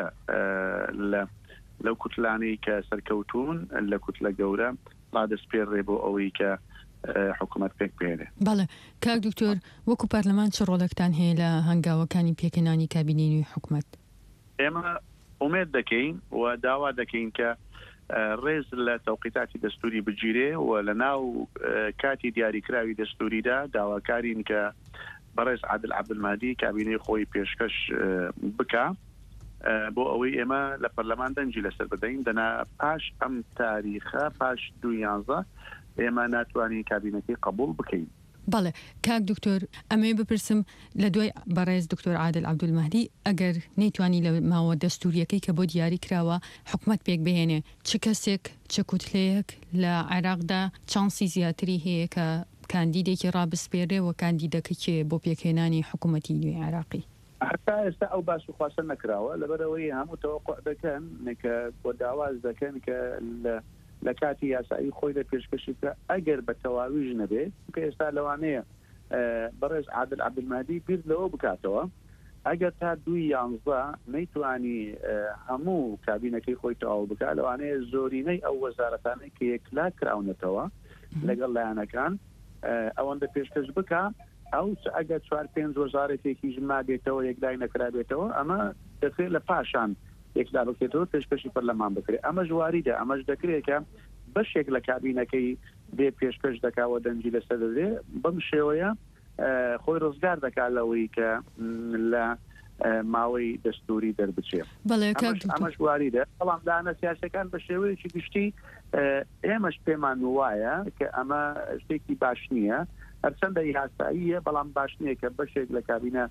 لەو کوتلانەی کە سەرکەوتون لە کوتلە گەورە ڕادەسپێڕێ بۆ ئەوەی کە حکوومەت پێک بێنێ. بەڵێ کاک دکتۆر وەکو پەرلەمان چ ڕۆڵێکتان هەیە لە هەنگاوەکانی پێکەنانی کابینەی نوێی حکوومەت؟ ئێمە ئومێد دەکەین و داوا دەکەین کە ڕێز لە تەوقیتاتی دەستوری بگیرێ و لە ناو کاتی دیاریکراوی دەستوریدا داواکارین کە بەڕێز عادل عەبدولمەهدی کابینەی خۆی پێشکەش بکە بۆ ئەوەی ئێمە لە پەرلەمان دەنجی لەسەر بدەین دەنا پاش ئەم تاریخە پاش 2011 ئێمە ناتوانین کابینەکەی قبول بکەین. بەڵێ کاک دکتۆر ئەمێ بپرسم لە دوای بەڕێز دکتۆر عادل عەبدولمەهدی ئەگەر نەیتوانی لە ماوە دەستوریەکەی کە بۆ دیاری کراوە حکوومەت پێک بهێنێ چ کەسێک چ کوتلەیەک لە عێراقدا چانسی زیاتری هەیە کە کاندیدێکی ڕابسپێرێ و کاندیدەکەی بۆ پێکهێنانی حکوومەتی نوێی عێراقی؟ حتا ئێستا ئەو باس و خواستە نەکراوە لەبەرەوەی هەموو تەوەقع دەکەن کە بۆ داواز دەکەن کە لە کاتی یاسایی خۆی لە پێشکەشی کە ئەگەر بە تەواویش نەبێت کە ئێستا لەوانەیە بەڕێز عادل عەبدولمەهدی بیر لەوە بکاتەوە ئەگەر تا 2011 نەیتوانی هەموو کابینەکەی خۆی تەواو بکات لەوانەیە زۆرینەی ئەو وەزارەتانەی کە یەکلا کراونەتەوە لەگەڵ لایەنەکان ئەوەندە پێشکەش بکە ئەو ئەگەر 4-5 وەزارەتێکی ژما بێتەوە یەکلای نەکرابێتەوە ئەمە دەکرێت لە پاشان یەکلا بکرێتەوە پێشکەشی پەرلەمان بکرێت ئەمە ژواریدە ئەمەش دەکرێت کە بەشێک لە کابینەکەی بێ پێشکەش دەکاوە دەنجی لەسەر دەدرێ بەم شێوەیە خۆی ڕزگار دەکات لەوەی کە لە ماوەی دەستوری دەربچێت. ئەمەش واریدە بەڵام دانە سیاسەکان بە شێوەیەکی گشتی ئێمەش پێمان وایە کە ئەمە شتێکی باش نییە هەرچەندە یاساییە بەڵام باش نییە کە بەشێک لە کابینە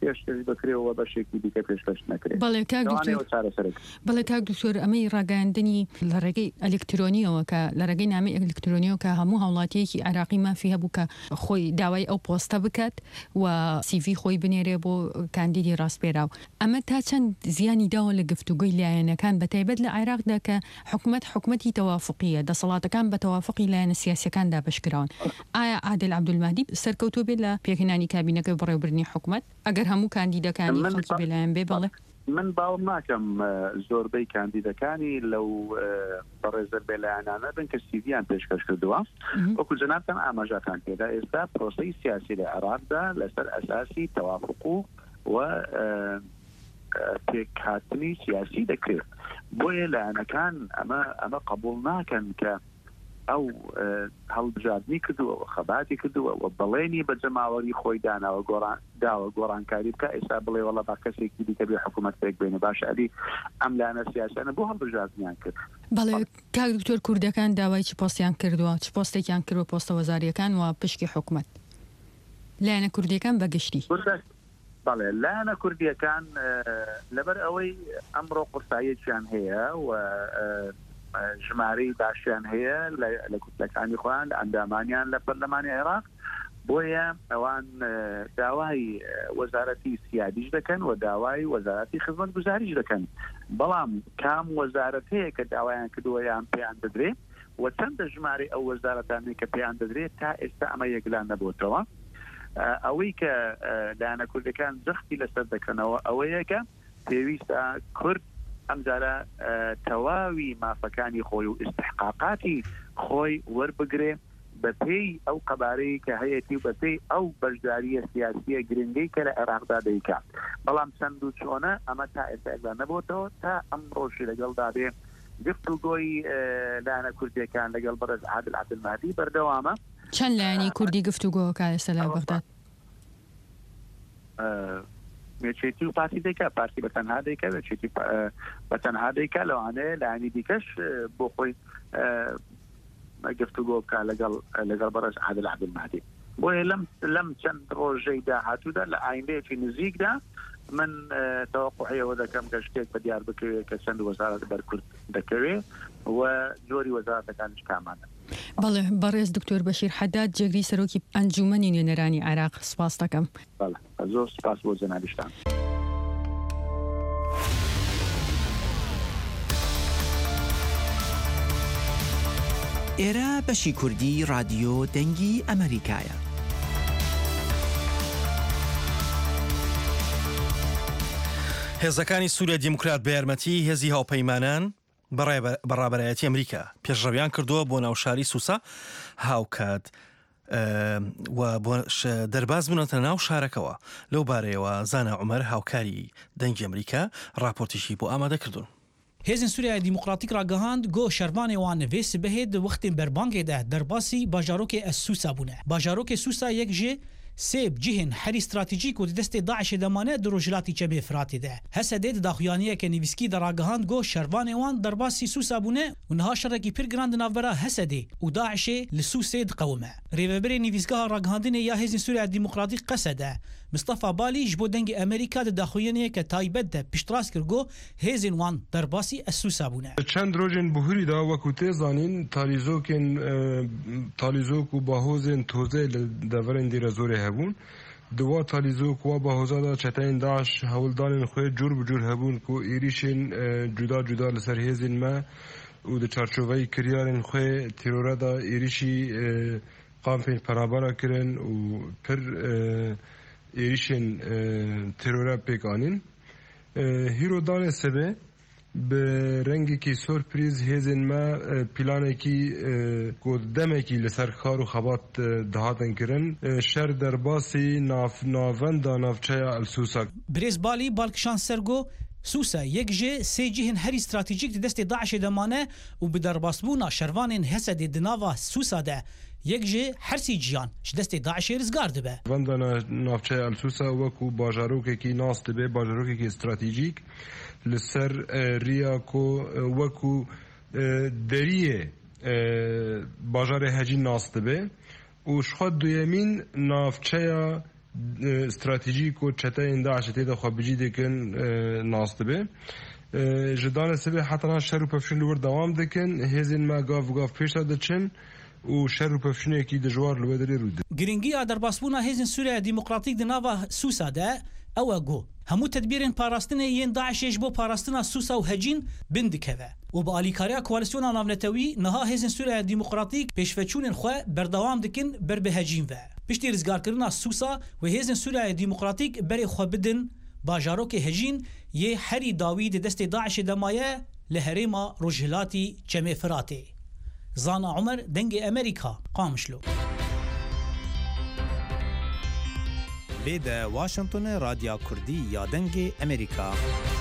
پێشکەش بکرێەوە بەشێکی دیکە پێشکەش نەکرێت. بەڵێ کاک دکتۆر ئەمەی ڕاگەاندنی لە ڕێگەی ئەلکترۆنیەوە کە لە ڕێگەی نامی ئەلکترۆنیەوە کە هەموو هاوڵاتیەکی عراقی مافی هەبوو کە خۆی داوای ئەو پۆستە بکات و سیڤی خۆی بنێرێ بۆ کاندیدی ڕاستپێراو. ئەمە تا چەند زیانی داوە لە گفتوگۆی لایەنەکان بەتایبەت لە عێراقدا کە حکومەتی تەوافقیە، دەسەڵاتەکان بە تەوافقی لایەنە سیاسیەکاندا بەشکراون. ئایا عادل عەبدولمەهدی سەرکەوتوو بێت لە پێکهێنانی کابینەکەی بەڕێوەبردننی حکومەت ئەگەر هەموو کاندیدەکانی خەڵکی بێلایەن بێ؟ بەڵێ من باوەڕ ناکەم زۆربەی کاندیدەکانی لەو بەڕێزە بێلایەنانە بن کە سیڤیان پێشکەش کردووە وەکو جەنابتان ئاماژەکان پێدا ئێستا پرۆسەی سیاسی لە عێراقدا لەسەر ئەساسی تەوافق و پێکهاتنی سیاسی دەکرێت. بۆیە لایەنەکان ئەمە قبول ناکەن کە ئەو هەڵبژاردننی کردووە و خەباتی کردووە و بەڵێنی بە جەماوەری خۆی داوە گۆڕانکاری بکە ئێستا بڵێ وەڵا با کەسێکی دیکە بێ حکوومەت پێک بێنێ باشە ئەدی ئەم لایەنە سیاسیانە بۆ هەڵبژاردنیان کرد. بەڵێ کاک دکتۆر کوردەکان داوای چ پۆستیان کردووە، چ پۆستێکیان کردووە پۆستە وەزاریەکان و پشکی حکوومەت لایەنە کوردیەکان بەگشتی؟ بەڵێ لایەنە کوردیەکان لەبەر ئەوەی ئەمڕۆ قورساییەکیان هەیە و ژمارەی باشیان هەیە لە کوردەکانی خۆیان لە ئەندامانیان لە پەرلەمانی عێراق، بۆیە ئەوان داوای وەزارەتی سیادیش دەکەن و داوای وەزارەتی خزمەتگوزاریش دەکەن. بەڵام کام وەزارەت هەیە کە داوایان کردووە یان پێیان دەدرێت و چەندە ژمارەی ئەو وەزارەتانەی کە پێیان دەدرێت تا ئێستا ئەمە یەکلان نەبووتەوە. ئەوەی کە لایەنە کوردەکان جەختی لەسەر دەکەنەوە ئەوەیە کە پێویستە کورد ئەمجارە تەواوی مافەکانی خۆی و ئیستحقاقاتی خۆی وەربگرێ بە پێی ئەو قەبارەی کە هەیەی و بە پێی ئەو بەشداریە سیاسیە گرنگەی کە لە عێراقدا دەیکات. بەڵام چەند و چۆنە ئەمە تا ئێستا یەکلان نەبووتەوە تا ئەمڕۆژی لەگەڵدا بێ گفتوگۆی لایەنە کوردیەکان لەگەڵ بەڕێز عادل عەبدولمەهدی بەردەوامە. چەند لایەنی کوردی گفتوگۆ کا ئێستا لە بەغداد؟ مێچێتی و پارتی دەیکا، پارتی بەتەنها دەیکا، وێچێتی بەتەنها دەیکا، لەوانەیە لایەنی دیکەش بۆ خۆی گفتوگۆ بکە لەگەڵ بەڕێز عادل عەبدولمەهدی. بۆیە لەم چەند ڕۆژەی داهاتوودا لە ئایندەیەکی نزیکدا من تەوەقعەوە دەکەم کە شتێک بە دیار بکەوێت کە چەند وەزارەت بەرکورد دەکەوێت و جۆری وەزارەتەکانش کامانە. بەڵێ بەڕێز دکتۆر بەشیر حەداد جێگری سەرۆکی ئەنجومەنی نوێنەرانی عێراق، سپاس دەکەم. زۆر سپاس بۆ جەنابیشتان. ئێرە بەشی کوردی رادیۆ دەنگی ئەمریکایە. هێزەکانی سووریا دیموکرات بە یارمەتی هێزی هاوپەیمانان بەڕابەرایەتی ئەمریکا پێشڕەویان کردووە بۆ ناوشاری سووسا هاوکات و دەرباز بوونەتە ناو شارەکەەوە. لەو بارەیەوە زانە عومەر هاوکاری دەنگی ئەمریکا راپۆرتیشی بۆ ئامادە کردوون. هێزن سووریا دیموکراتیک ڕاگەهاند گۆ شەربانێ وان vê sibehê di wextên berbankê de derbasî bajarokê ez Sûsa bûne. Bajarokê Sûsa yek jê sêb cihên herî stratejîk û di destê Daişê demane di Rojhilatî Çemê Firatê de. Hesedê di daxuyaniyeke nivîskî de ragihand got şervanê wan derbasî Sûsa bûne û niha şerekî pir giran di navbera Hesedê û Daişê li Sûsê diqewime. Rêveberê nivîsgeha ragihandinê ya Hêzên Sûriya Dîmokratîk Qesede Mustafa Balî ji bo dengê Amerîka di daxuyaniyeke taybet de piştrast kir got hêzên wan derbasî ez Sûsa bûne. Çend rojên buhurî da wekû tê zanîn talîzok û bahozên tozê li deverên dîrezorê hebûn. Di wa talîzok wa bahoza da çeteyên Daş hewildanên xwe cur bi cur hebûn ku êrişên cuda cuda li ser hêzên me û di çarçoveyê kiryarên xwe terora da êrişî kampên perabara kirin û pir êrişên terora pêk anîn. Hîrodanê sebe bi rengekî sorprîz hêzên me planekî demekî li ser xar û xebat dihatin kirin. Şer derbasî navenda navçeya El Sûsa. Birêz Balî balkişan ser got Sûsa yek jê sê cihên herî stratejîk di destê Daişê demane û bi derbasbûna şervanên Hesedê di nava Sûsa de yek jê hersî ciyan ji destê Daişê rizgar dibe. Venda navçeya El Sûsa wekû bajarokekî nas dibe, bajarokekî stratejîk li ser rêya ku wekû deriyê bajarê hecî nas dibe û ji xwe duyemîn navçeya استراتیژیک و چتای داعش تیدا خو بجی دکن ناستبه جدان سبه حتی شر و پفشن لور دوام دکن هزین ما گاف پیش دادچن و شر و پفشنه کی دجوار لو بدری رود گرینگی درباسبونا هزین سوریه دموکراتیک دناوا سوسا ده او گو همو تدبیرین پاراستنه ین داعش بو پاراستنا سوسا و هجین بندکه و با الیکاریا کوالسیون نامنتوی نها هزین سوریه دموکراتیک پیشفچونن خو بردوام دکن بر به هجین و پشتی رزگارکردنا سوسا و هزین سوریه دموکراتیک بر خو بدن باجاروک هجین یه هری داوید دست داعش دمایه لهریما رجلاتی چمه فراتی زانا عمر دنگ امریکا قامشلو بيدا واشنطن راديو كردي يا دنگي أمريكا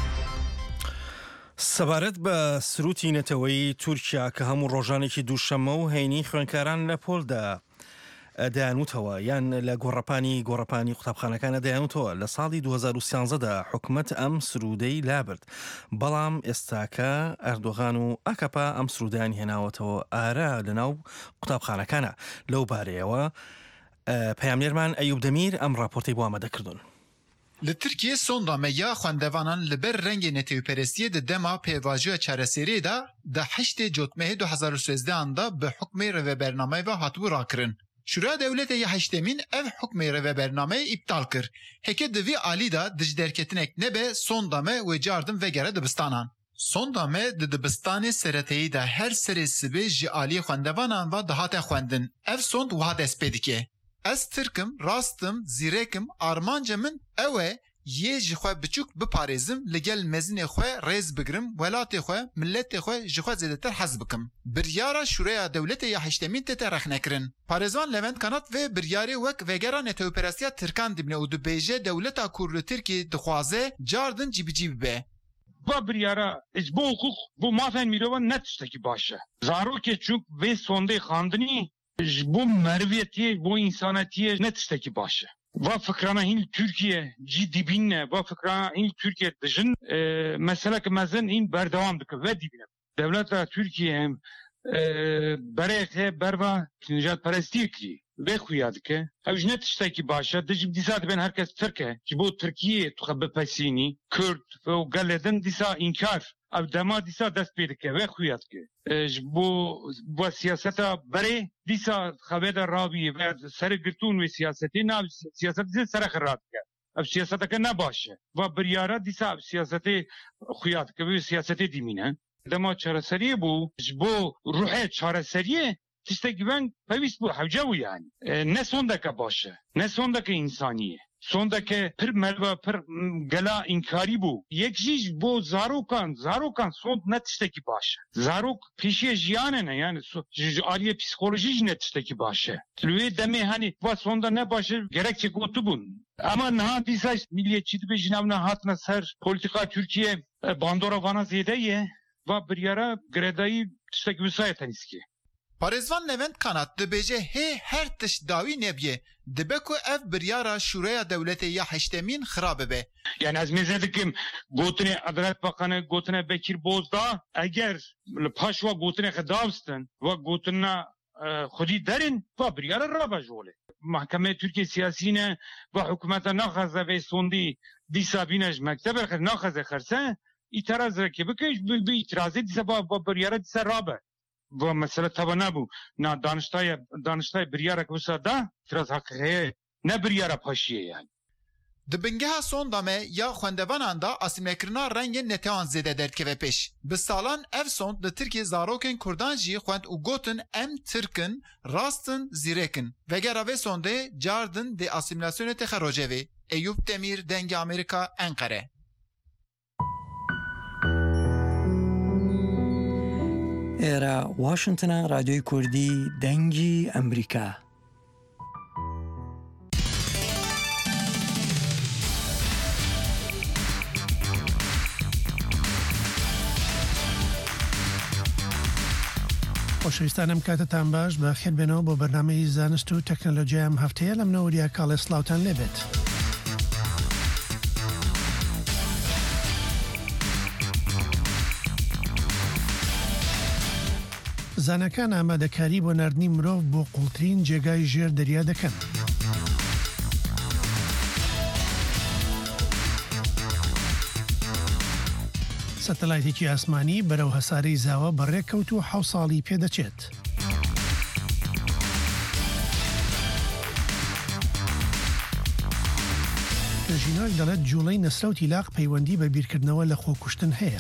سەبارەت بە سروتی نەتەوەی تورکیا کە هەموو ڕۆژانێکی دووشەمە و هەینی خوێنکاران لە پۆلدا دەیانوتەوە یان لە گۆڕەپانی قوتابخانەکانە دەیانوتەوە لە ساڵی 2013دا حکومەت ئەم سرودەی لابرد بەڵام ئێستاکە ئەردۆغان و ئەکەپا ئەم سرودانی هێناوەتەوە ئارە لەناو قوتابخانەکانە لەو بارەیەوە پەیامنێرمان ئەیوب دەمیر ئەم راپۆرتەی بۆ ئامادەکردوون. Li Tirkiye sondameya xwendevanan li ber rengê netewperestiyê di dema pêvajiya çareseriyê de di heştê cotmehê 2013 da bi hukmê revebername ve hatibû rakirin. Şura Dewletê ya heştemîn ev hukmê revebernameyê îptal kir. Heke di vî alî da dijderketinek nebe sondame wê cardin vegere dibistanan. Sondame di dibistanê sereteyî de her serê sibê ji aliyê xwendevanan ve dihate xwendin. Ev sond wiha dest pê dike. Ez Tirkim, rastim, zîrekim, armanca min ew e yê ji xwe biçûk biparêzim li gel mezinê xwe rêz bigirim, welatê xwe, milletê xwe ji xwe zêdetir hez bikim. Biryara Şuraya Dewletê ya heştemîn tê rexnekirin. Parêzvan Levent Kanat vê biryarê wek vegera netewperestiya Tirkan dibîne û dibêje Dewleta Kurd li Tirkiyê dixwaze cardin cîbicî bibe. Va biryara ez bu hukuk bu mafen mirovan ne tiştekî baş e. Zarokê çûk vê sondê xandinî bu merviyetiye, bu insanetiye ne tişteki başı. Va fikrana hin Türkiye cidibinne, va fikrana hin Türkiye dışın mesela ki mezen hin berdevam dike ve dibine. Devletler Türkiye hem bereke berva nicat perestiye ki ve kuyadike. Ev ne tişteki başı. Dicim disat ben herkes Türkiye. Ki bu Türkiye tuhabbe pesini, Kürt ve o galeden disa inkar. Ev dema disa dest pedike ve kuyadike. Bu siyaseta bere disa xabeda rabi ve sergirtun ve siyaseti ne siyaset disa serxrat ke. Ev siyaseta ke ne başı. Ve biryara disa siyaseti kuyadike ve siyaseti dimine. Dema çareseriye bu ruhe çareseriye tişte güven pevist bu havcavu yani. Ne sondaki başı, ne sondaki insaniye. Sondaki pir melva pir gala inkari bu. Yekjiş bu zarukan sond ne tişteki başı. Zaruk peşiye jiyanene yani aliye psikoloji ne tişteki başı. Lüye deme hani bu sonda ne başı gerekçe gotu bun. Ama naha disa milliyetçi tipi jinavna hatna ser politika Türkiye bandora vana zedeye ve bir yara gredayı tişteki vüsayeten iski. Parêzvan Levent Kanat dibêje hê her tiş dawî nebiye dibe ku ev biryara Şuraya Dewletê ya heştemîn xirab bibe. Yani ez mêze dikim gotine Adalet Bakanı gotine Bekir Bozdağ eger li paş ve gotine xedavstin ve gotina xudî derin ve biryara raba jole. Mahkeme Türkiye siyasîne ve hükümete naxaze ve sondî dîsa bîne ji mektebe naxaze xerse îtiraz reke bike bi îtirazê dîsa biryara dîsa rabe. Bu mesele tabi nebu. Na Danıştay biryara kıvısa da biraz hakkı ne biryara paşiye yani. Di bingeha sondame ya xwendevanan da asîmekirina rengên netewan zêde derkeve pêş. Bi salan ev sond li Tirkiye zarokên Kurdan jî xwend û gotin em Tirkin, rastin, zîrekin. Vegera vê sondê cardin dê asîmilasyonê tê xerocevê. Eyüp Demir, Dengê Amerika, Enkere. ئێرە واشنتنە رادیۆی کوردی دەنگی ئەمریکا. خۆشەویستانم کاتتان باش بە خێربێنەوە بۆ بەرنامەی زانست و تەکنەلۆجیا ئەم هەفتەیە لەم نەوەریە کاڵێ سلااوان لێبێت. زانەکان ئامادەکاری بۆ ناردنی مرۆڤ بۆ قوڵترین جێگای ژێر دەریا دەکەن. سەتەلایتێکی ئاسمانی بەرەو هەسارەی زاوە بەڕێککەوت و 7 ساڵی پێدەچێت. ژینۆک دەڵێت جوڵەی نەسرەوتی لاق پەیوەندی بە بیرکردنەوە لە خۆکوشتن هەیە.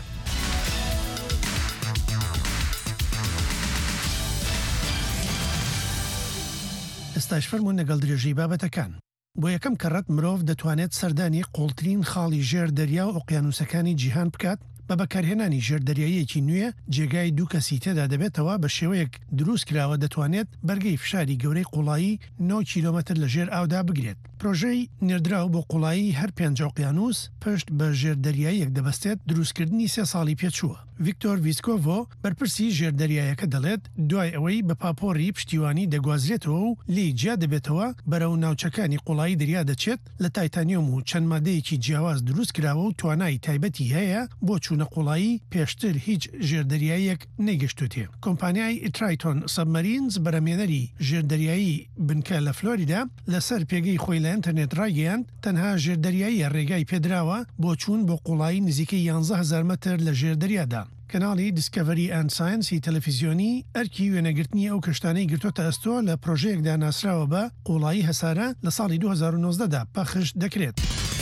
ئێستاش فەرموون لەگەڵ درێژەی بابەتەکان. بۆ یەکەم کەڕەت مرۆڤ دەتوانێت سەردانی قوڵترین خاڵی ژێر دەریا و ئۆقیانوسەکانی جیهان بکات بە بەکارهێنانی ژێردەریاییەکی نوێ جێگای دوو کەسی تێدا دەبێتەوە بە شێوەیەک دروست کراوە دەتوانێت بەرگەی فشاری گەورەی قوڵایی 9 کیلۆمەتر لە ژێر ئاودا بگرێت. پرۆژەی نێردراو بۆ قوڵایی هەر 5 ئۆقیانوس پشت بە ژێردەریاییەک دەبەستێت دروستکردنی 3 ساڵی پێچووە. ڤیکتۆر ڤیسکۆڤۆ بەرپرسی ژێردەریایەکە دەڵێت دوای ئەوەی بە پاپۆری پشتیوانی دەگوازرێتەوە و لی جیا دەبێتەوە بەرەو ناوچەکانی قوڵایی دەریا دەچێت لە تایتانیۆم و چەند مادەیەکی جیاواز دروست کراوە و توانای تایبەتی هەیە بۆ چوونە قوڵایی پێشتر هیچ ژێردەریاییەک نەیگەشتوتێ. کۆمپانیای ترایتۆن سەبمەرینز بەرەمێنەری ژێردەریایی بنکە لە فلۆریدا لەسەر پێگەی خۆی لە ئینتەرنێت ڕایگەیاند تەنها ژێردەریایی ڕێگای پێدراوە بۆ چوون بۆ قوڵایی نزیکەی 11,000 متر لە ژێردەریادا. کەناڵی دیسکەڤەری ئەند ساینسی تەلەڤیزیۆنی ئەرکی وێنەگرتنی ئەو کەشتانەی گرتوتە ئەستۆ لە پرۆژەیەکدا ناسراوە بە قوڵایی هەسارە لە ساڵی 2019دا پەخش دەکرێت.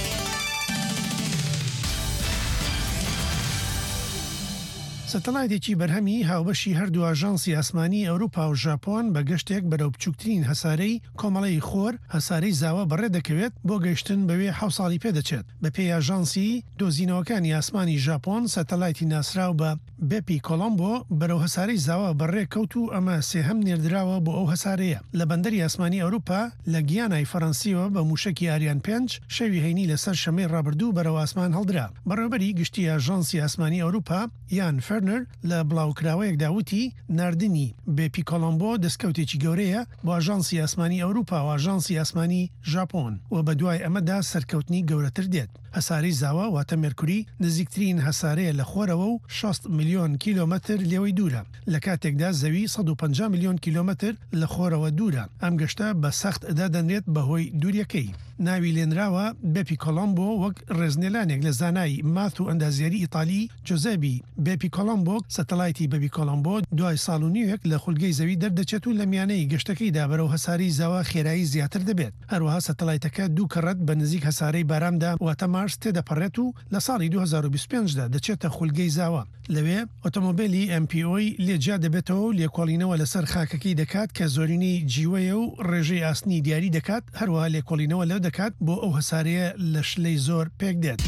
سەتەلایتێکی بەرهەمی هاوبەشی هەردوو ئاژانسی ئاسمانی ئەوروپا و ژاپۆن بە گەشتێک بەرەو بچووکترین هەسارەی کۆمەڵەی خۆر هەسارەی زاوە بەڕێ دەکەوێت بۆ گەیشتن بەوێ 7 ساڵی پێدەچێت. بە پێی ئاژانسی دۆزینەوەکانی ئاسمانی ژاپۆن سەتەلایتی ناسراو بە بێپی کۆلۆمبۆ بەرەو هەسارەی زاوە بەڕێ کەوت و ئەمە سێهەم نێردراوە بۆ ئەو هەسارەیە. لە بەندەری ئاسمانی ئەوروپا لە گیانای فەڕەنسیەوە بە موشکی ئاریان 5 شەوی هەینی لەسەر شەمەی ڕابردوو بەرەو ئاسمان هەڵدرا. بەڕێوەبەری گشتی ئاژانسی ئاسمانی ئەوروپا یان فەرنەر لە بڵاوکراوەیەک داوتی ناردنی بێپی کۆلۆمبۆ دەستکەوتێکی گەورەیە بۆ ئاژانسی ئاسمانی ئەوروپا و ئاژانسی ئاسمانی ژاپۆن و بە دوای ئەمەدا سەرکەوتنی گەورەتر دێت. هەسارەی زاوە واتە مێرکوری نزیکترین هەسارەیە لە خۆرەوە و 6 میلیۆن کیلۆمەتر لێوەی دوورە. لە کاتێکدا زەوی 150 میلیۆن کیلۆمەتر لە خۆرەوە دوورە. ئەم گەشتە بە سەخت دادەنرێت بەهۆی دووریەکەی. ناوی لێنراوە بێپی کۆلۆمبۆ وەک ڕێزنێلانێک لە زانای ماث و ئەندازیاری ئیتالی جۆزەبی بێپی کۆلۆمبۆ سەتەلایتی بەبی کۆلۆمبۆ دوای ساڵ و نیوێک لە خولگەی زەوی دەردەچێت و لە میانەی گەشتەکەیدا بەرەو هەساری زاوە خێرایی زیاتر دەبێت. هەروەها سەتەلایتەکە دوو کەڕەت بە نزیک هەسارەی بارامدا واتە مارس تێدەپەڕێت و لە ساڵی 2025دا دەچێتە خولگەی زاوە. لەوێ ئۆتۆمۆبیلی MPOی لێجیا دەبێتەوە و لێکۆڵینەوە لەسەر خاکەکەی دەکات کە زۆرینەی جیوەیە و ڕێژەی ئاسنی دیاری دەکات هەروەها لێکۆڵینەوە لەو دەکات بۆ ئەو هەسارەیە لە شلەی زۆر پێک دێت.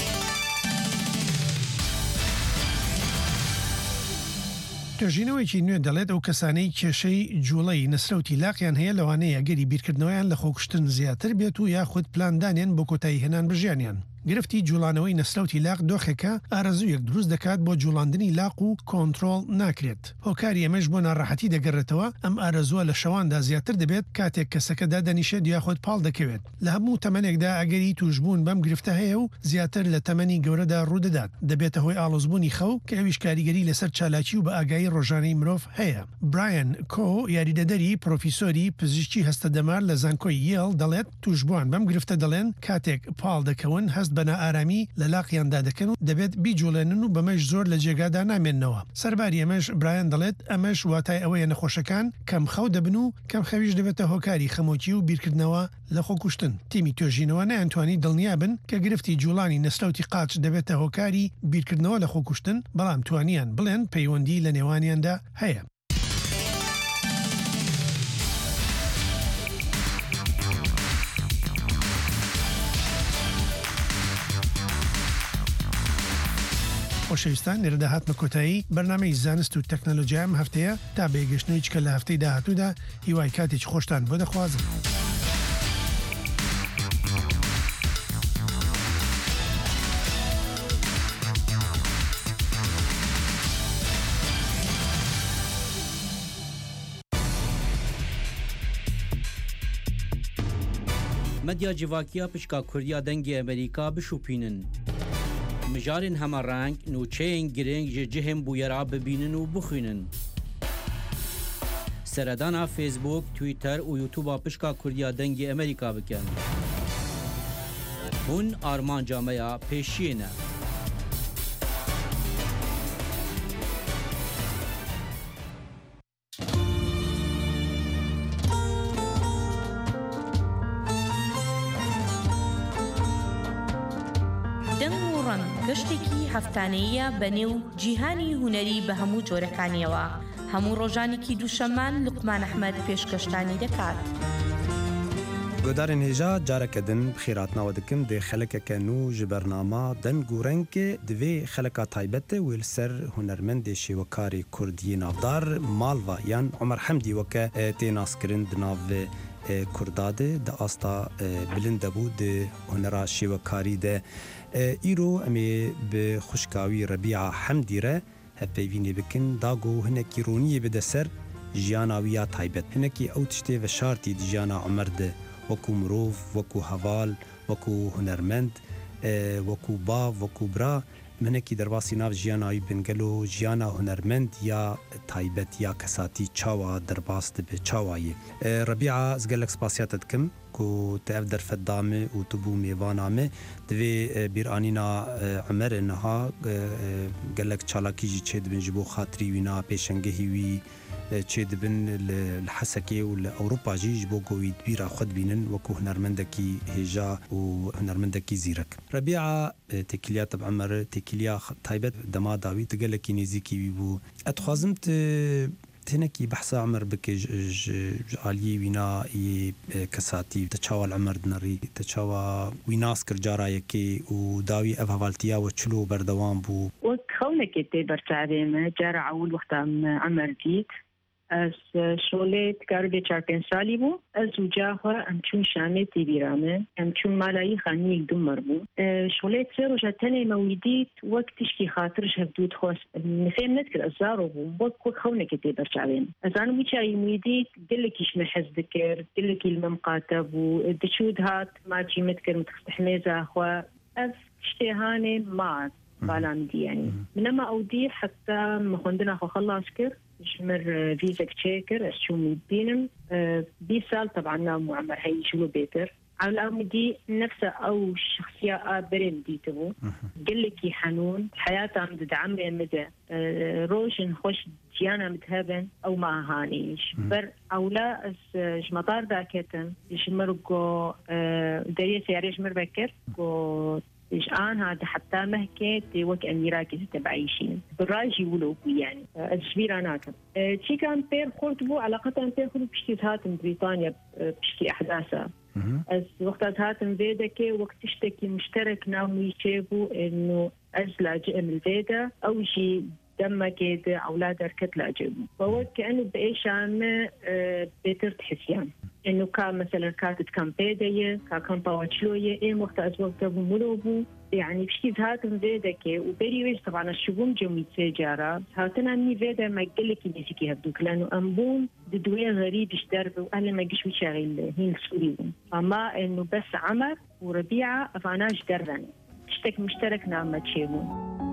توێژینەوەیکی نوێ دەڵێت ئەو کەسانەی کێشەی جوڵەی نەسرەوتی لاقیان هەیە لەوانەیە گەری بیرکردنەوەیان لە خۆکشتن زیاتر بێت و یاخود پلاندانێن بۆ کۆتایی هێنان بژیانیان. گرفتی جوڵانەوەی نەسرەوتی لاق دۆخێکە ئارەزوویەک دروست دەکات بۆ جوڵاندنی لاق و کۆنتترۆل ناکرێت. هۆکاری ئەمەش بۆ ناڕەحەتی دەگەڕێتەوە ئەم ئارەزووە لە شەواندا زیاتر دەبێت کاتێک کەسەکەدا دەنیشێت یاخۆت پاڵ دەکەوێت. لە هەموو تەمەنێکدا ئەگەری توشبوون بەم گرفتە هەیە و زیاتر لە تەمەنی گەورەدا ڕوودەدات. دەبێتە هۆی ئاڵۆزبوونی خەو کە ئەویش کاریگەری لەسەر چالاکی و بە ئاگایی ڕۆژانەی مرۆڤ هەیە. برایەن کۆ یاریدەدەری پرۆفیسۆری پزیشکی هەستەدەمار لە زانکۆی یێڵ دەڵێت توشبووان بەم گرفتە دەڵێن کاتێک پاڵ دەکەون هەست بە نائارامی لە لاقیاندا دەکەن و دەبێت بیجوڵێنن و بەمەش زۆر لە جێگادا نامێننەوە. سەرباری ئەمەش برایەن دەڵێت ئەمەش واتای ئەوەیە نەخۆشەکان کەم خەو دەبن و کەم خەویش دەبێتە هۆکاری خەمۆکی و بیرکردنەوە لە خۆکوشتن. تیمی توێژینەوە نەیانتوانی دڵنیا بن کە گرفتی جوڵانی نەسرەوتی قاچ دەبێتە هۆکاری بیرکردنەوە لە خۆکوشتن بەڵام توانیان بڵێن پەیوەندی لە نێوانیاندا هەیە. خۆشەویستان لێرەدا هاتمە کۆتایی بەرنامەی زانست و تەکنەلۆجیا ئەم هەفتەیە تا بێگەشتنەوەی چکە لە هەفتەی داهاتوودا هیوای کاتێکی خۆشتان بۆ دەخوازم. مەدیا جیڤاکیە پشکا کوردیا دەنگی ئەمریکا بشوپینن. مجارên hema reng nûçeyên girêng ji cihên bûyera bibînin û bixwînin. Seredana Facebook, Twitter û YouTube'a pişka Kurdiya dengê Amerîka bikin. Hûn armanca me ya pêşiyê ne. گەشتێکی هەفتانەیە بەنێو جیهانی هونەری بە هەموو جۆرەکانیەوە هەموو ڕۆژانێکی دووشەمان لوقمان ئەحمەد پێشکەشتانی دەکات. گۆدارên hêja careke din xêratnawe dikim dê xelekeke nû ji bernama deng û rengê divê xeleka taybet e wê li ser hunermendê şêwekarê Kurdiyê navdar Malva yan Umer Hemdî weke tê naskirin di nav Kurda de di asta bilind debû di hunera şêwekarî de. Îro em ê bi xuşkawî Rebîa Hemdî re hevpeyvînê bikin da got hinekî roniyê bide ser jiyana wî ya taybet. Hinekî ew tiştê veşartî di jiyana Umer de وەکو مرۆڤ وەکو هەڤال وەکو هونەرمەند وەکو باv وەکو برا منێکی دەرباسی ناو ژیاناوی بنگەل و ژیانە هونەرمەند یا تایبەت یا کەساتی چاوە دەرباس دەبێت چاوایە. ڕەبیعە ez gelek spasiyate dikim ku te ev derfet dame û tu bû mêvana me divê bîranîna Umerê niha gelek çalakî jî çê dibin ji bo xatirî wî na pêşengehî wî çê dibin li Hesekê û li Ewropa jî ji bo ku wî bîra xwe dibînin wekû hunermendekî hêja û hunermendekî zîrek. Rebîa têkiliya te bi Umer têkiliya taybet dema dawî tu gelekî nêzîkî wî bû. Ez dixwazim تنكي بحث عمر بكي جالي وينا كساتي تشاوى العمر دنري تشاوى ويناس كرجارا يكي وداوي افالتيا وتشلو بردوام بو وكونك تبر تعليم جارا اول وقت عمر جيت از شولت كاربي چارتن سالي بو از وجاهه ام چون شامي تبيرامه ام چون مالاي خاني دمر بو شولت سيرو جاتني مويديت وقتش كي خاطرش هبدود خوس نفهم نذكر ازارو بو كونك تبر تعليم ازان ويشاي مويديت قلكيش محز ذكر قلكي المقاتب ودشود هات ما تجي مذكر متستحميزه اخوا اف اشتهاني ما بالام دي يعني منما اودي حتى ما خندنا خو خلاص كر جمر فيزا تشيكر شو مدينم بيسال طبعا نام عمر هي شو بيتر على الأمدي نفسه أو شخصية برين دي تبو قل لك حنون حياته عم تدعمري مدى روشن خوش جيانا متهبن أو ما هانيش بر أو لا جمطار داكتن جمرقو دريه سياري جمر بكر إجان هذا حتى مهكت وك أميراكي تبعيشين بالراجي ولو يعني الشبير أناكم شي كان بير خورت بو علاقة بير خورت بشتي هاتم بريطانيا بشتي أحداثها از وقت هاتم فيدكي وقت تشتكي مشترك ناوي يشيبو إنه أزلاج من الفيدا أو شي دم كده أولاد أركت لاجبو فهو كأنه بإيش عم بيتر تحسيان إنه كان مثلا كانت كامبيدية كان باوتشلوية إيه وقت أزوجته بمولوبو يعني بشتي هاتم فيدكي وبريويش طبعا الشبون جميت سيجارة هاتنا مني فيدا ما يقلك ينسيكي هبدوك لأنه أنبون بدوية غريب يشترب وأهلا ما يجيش ويشاغل هين السوريون أما إنه بس عمر وربيعة أفعناش درن تشتك مشترك نعم ما تشيبون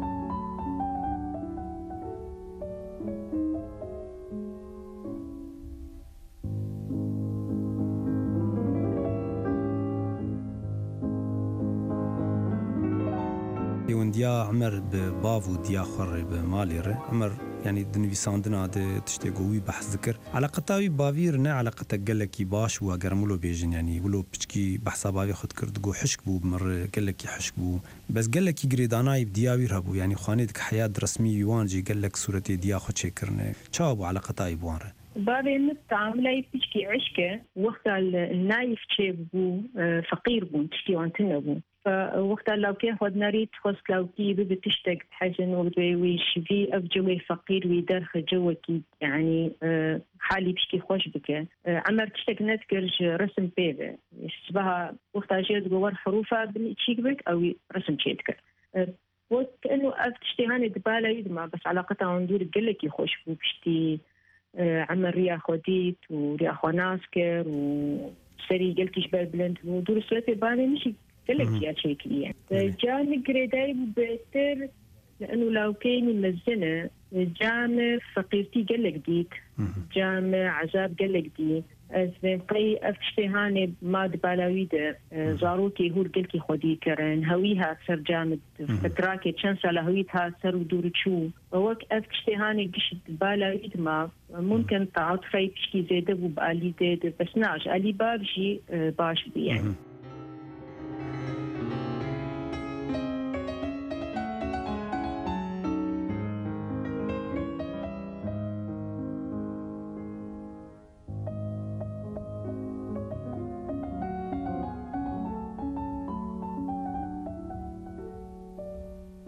ونديا عمر ببافو ديا خر بمالي عمر يعني دنويساندنا د تشتي قوي بحث ذكر علاقتاوي بافير نه علاقته قالكي باش وغرملو بيجن يعني ولو بچكي بحثا بافي خد كرد قو حشك بو مر قالكي حشك بو بس قالكي غريداناي بدياوي ربو يعني خوانيدك حياه رسمي يوانجي قالك صورتي ديا خد شكرنه تشاو علاقتاي بوان بابي متعاملة بتشكي عشكة وقت النايف تشيبو فقير بو تشكي وانتنا بو فوقت لو كان خد نريد خص لو كي بتشتاق حاجة ويش في أفجوي فقير ويدرخ جوكي يعني حالي بشكي خوش بك عمر تشتاق نذكر رسم بيبه يشبهها وقت جيد جوار حروفها بنشيك بك أو رسم شيتك وكأنه أفتشتهاني دبالة يدمع بس علاقتها ندور قلك يخوش بشتي عمر ريا خوديت وريا خوناسكر وسري قلتش بلند ودور السلطة بالي مشي قلك يا شيكلية جاني قريداي بيتر لأنه لو كان مزنة جامع فقيرتي قلك ديت جامع عذاب قلك دي أزبين قي أفتشتهاني ما دبالاويدة زاروكي هور قلكي خودي كرن هويها سر جامد فتراكي تشانسا لهويتها سر ودور تشو ووك أفتشتهاني قش دبالاويد ما ممكن تعاطفي بشكي زيادة وبقالي زيادة بس ناش ألي بابجي باش بي يعني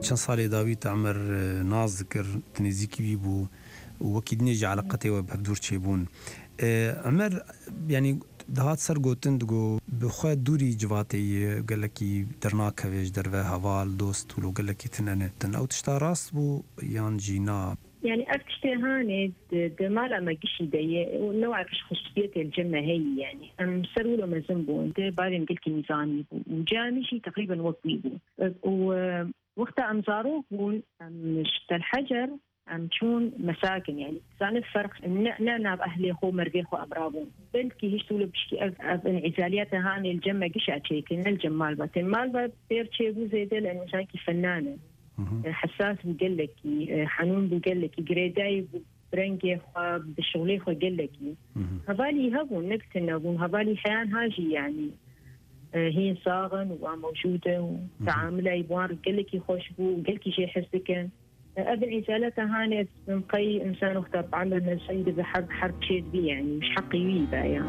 چەند ساڵێ داویت عمر ناز کرد نزیکی بوو وەکی دنێژی علاقەتەوە بەدوور چێبوون عمر ینی دهات سەر گوتن دگۆ بخوا دووری جواتەیە گەلێکی دەرناکەوێژ دەرڤە هەواڵ دۆست و گەلێکی تنەنێتن ئەو تشتا ڕاست بوو یان جینا يعني أكتشتي هاني دمال أما قشي دي ونوع كش خصوصية الجنة هي يعني أم سروا له مزنبون ده بعدين قلت نظامي وجاني شيء تقريبا وقوي ووقتها أمزاروه بون مشت الحجر أم شون مساكن يعني كان الفرق نعنا بأهلي خو مربيخ وأبرابون بلكي هيش تقول بشكي انعزاليات هاني الجنة قشي أشيكين الجمال باتن مال بير شيبو زي ده لأنه شانكي فنانة حساس بقلكي حنون بقلكي قريداي برنجي خوا بشغلي خوا قلكي هذالي هبون نكتنا بون هذالي حيان هاجي يعني هي صاغن وموجودة وتعاملها يبوار قلكي خوش بو قلكي شي حسكن أبن عزالتها هانت من قي إنسان اختار عمل من السيدة بحرب شيد بي يعني مش حقي ويبا يعني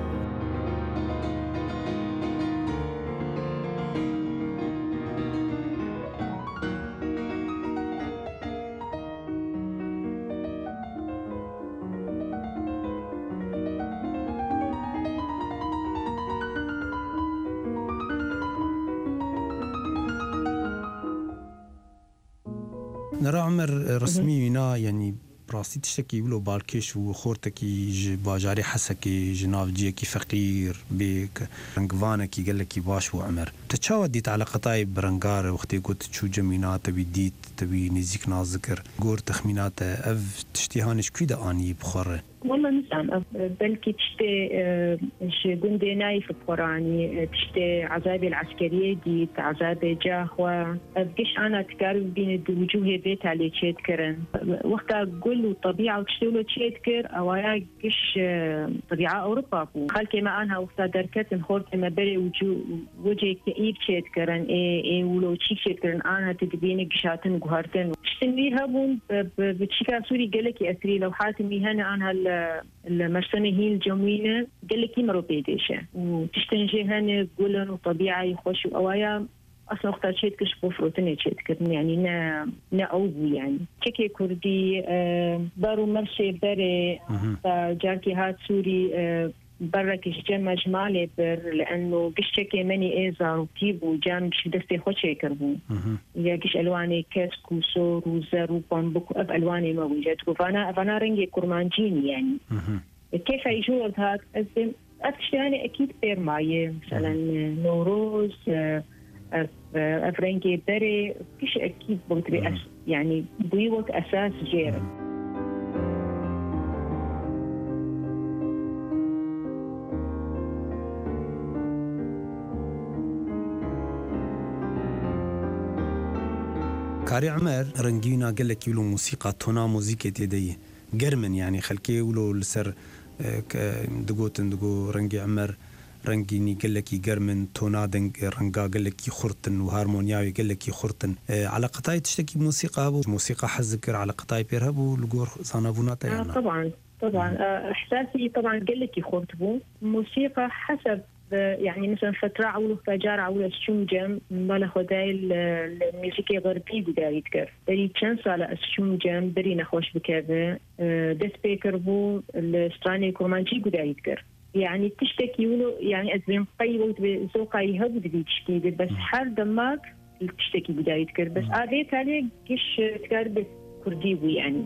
نرى عمر رسمي هنا يعني براسي تشتكي ولو بالكش وخورتكي باجاري حسكي جناف جيكي فقير بيك رنقفانكي قال لك باش وعمر تتشاود ديت على قطاي برنقار وقتي قلت شو جمينات تبي ديت تبي نزيك نازكر قور تخمينات اف تشتيهانش كيدا اني بخره والله نسأل بلكي تشتي قندي نايف بقراني تشتي عذابي العسكرية دي عذابي جاخوة بقش أنا تقارب بين وجوه بيت على تشيتكرن وقتها قل وطبيعة وتشتولو تشيتكر أوايا قش طبيعة أوروبا خالكي ما أنها وقتها دركت نخورت ما بري وجه كئيب تشيتكرن إيه ولو تشيتكرن أنا تدبيني قشاتن قهرتن تشتنوي هبون بتشيكا سوري قلكي أثري لو حاتمي هنا أنها المرسمة هي الجموينة قال لك يمروا بيديشة وتشتنجي هنا قولن وطبيعة يخوش وأوايا أصلا اختار شيء كش بفروتني شيء كرني يعني نا أوبو يعني تشكي كردي بارو مرشي بري جاركي هات سوري بركش جمع جمالي بر لأنه قشتكي مني إيزار وطيب وجام بش دستي خوشي كربو يا قش ألواني كاسك وصور وزر وبامبك أب ألواني ما وجدت فأنا رنجي كرمانجيني يعني كيف يجوز هاد أكشتاني أكيد بير معي مثلا نوروز أفرنجي بري كش أكيد بغتري يعني بيوت أساس جيرم كاري عمر رنجينا قال لك يقولوا موسيقى تونا موسيقى تيدي جرمن يعني خلكي يقولوا لسر دقو رنجي عمر رنجيني قال لك جرمن تونا رنجا قال لك خرطن وهارمونياوي قال لك خرطن على قطاي تشتكي موسيقى موسيقى حذكر على قطاي بيرهبوا لقور صانبونات يعني طبعا احساسي طبعا قال لك خرطبو موسيقى حسب يعني مثلا فترة عولو فجار عولو الشمجم مالا خداي الموسيقى غربي بداية يتكر بري كان سالة الشمجم بري نخوش بكذا دس بيكر بو الستراني كورمانجي بداية يتكر يعني تشتكي ولو يعني أزبين قيبوت بزوقا يهب بدي تشتكي بس حر دماغ تشتكي بداية يتكر بس عاديت عليه كش تكار كرديبو يعني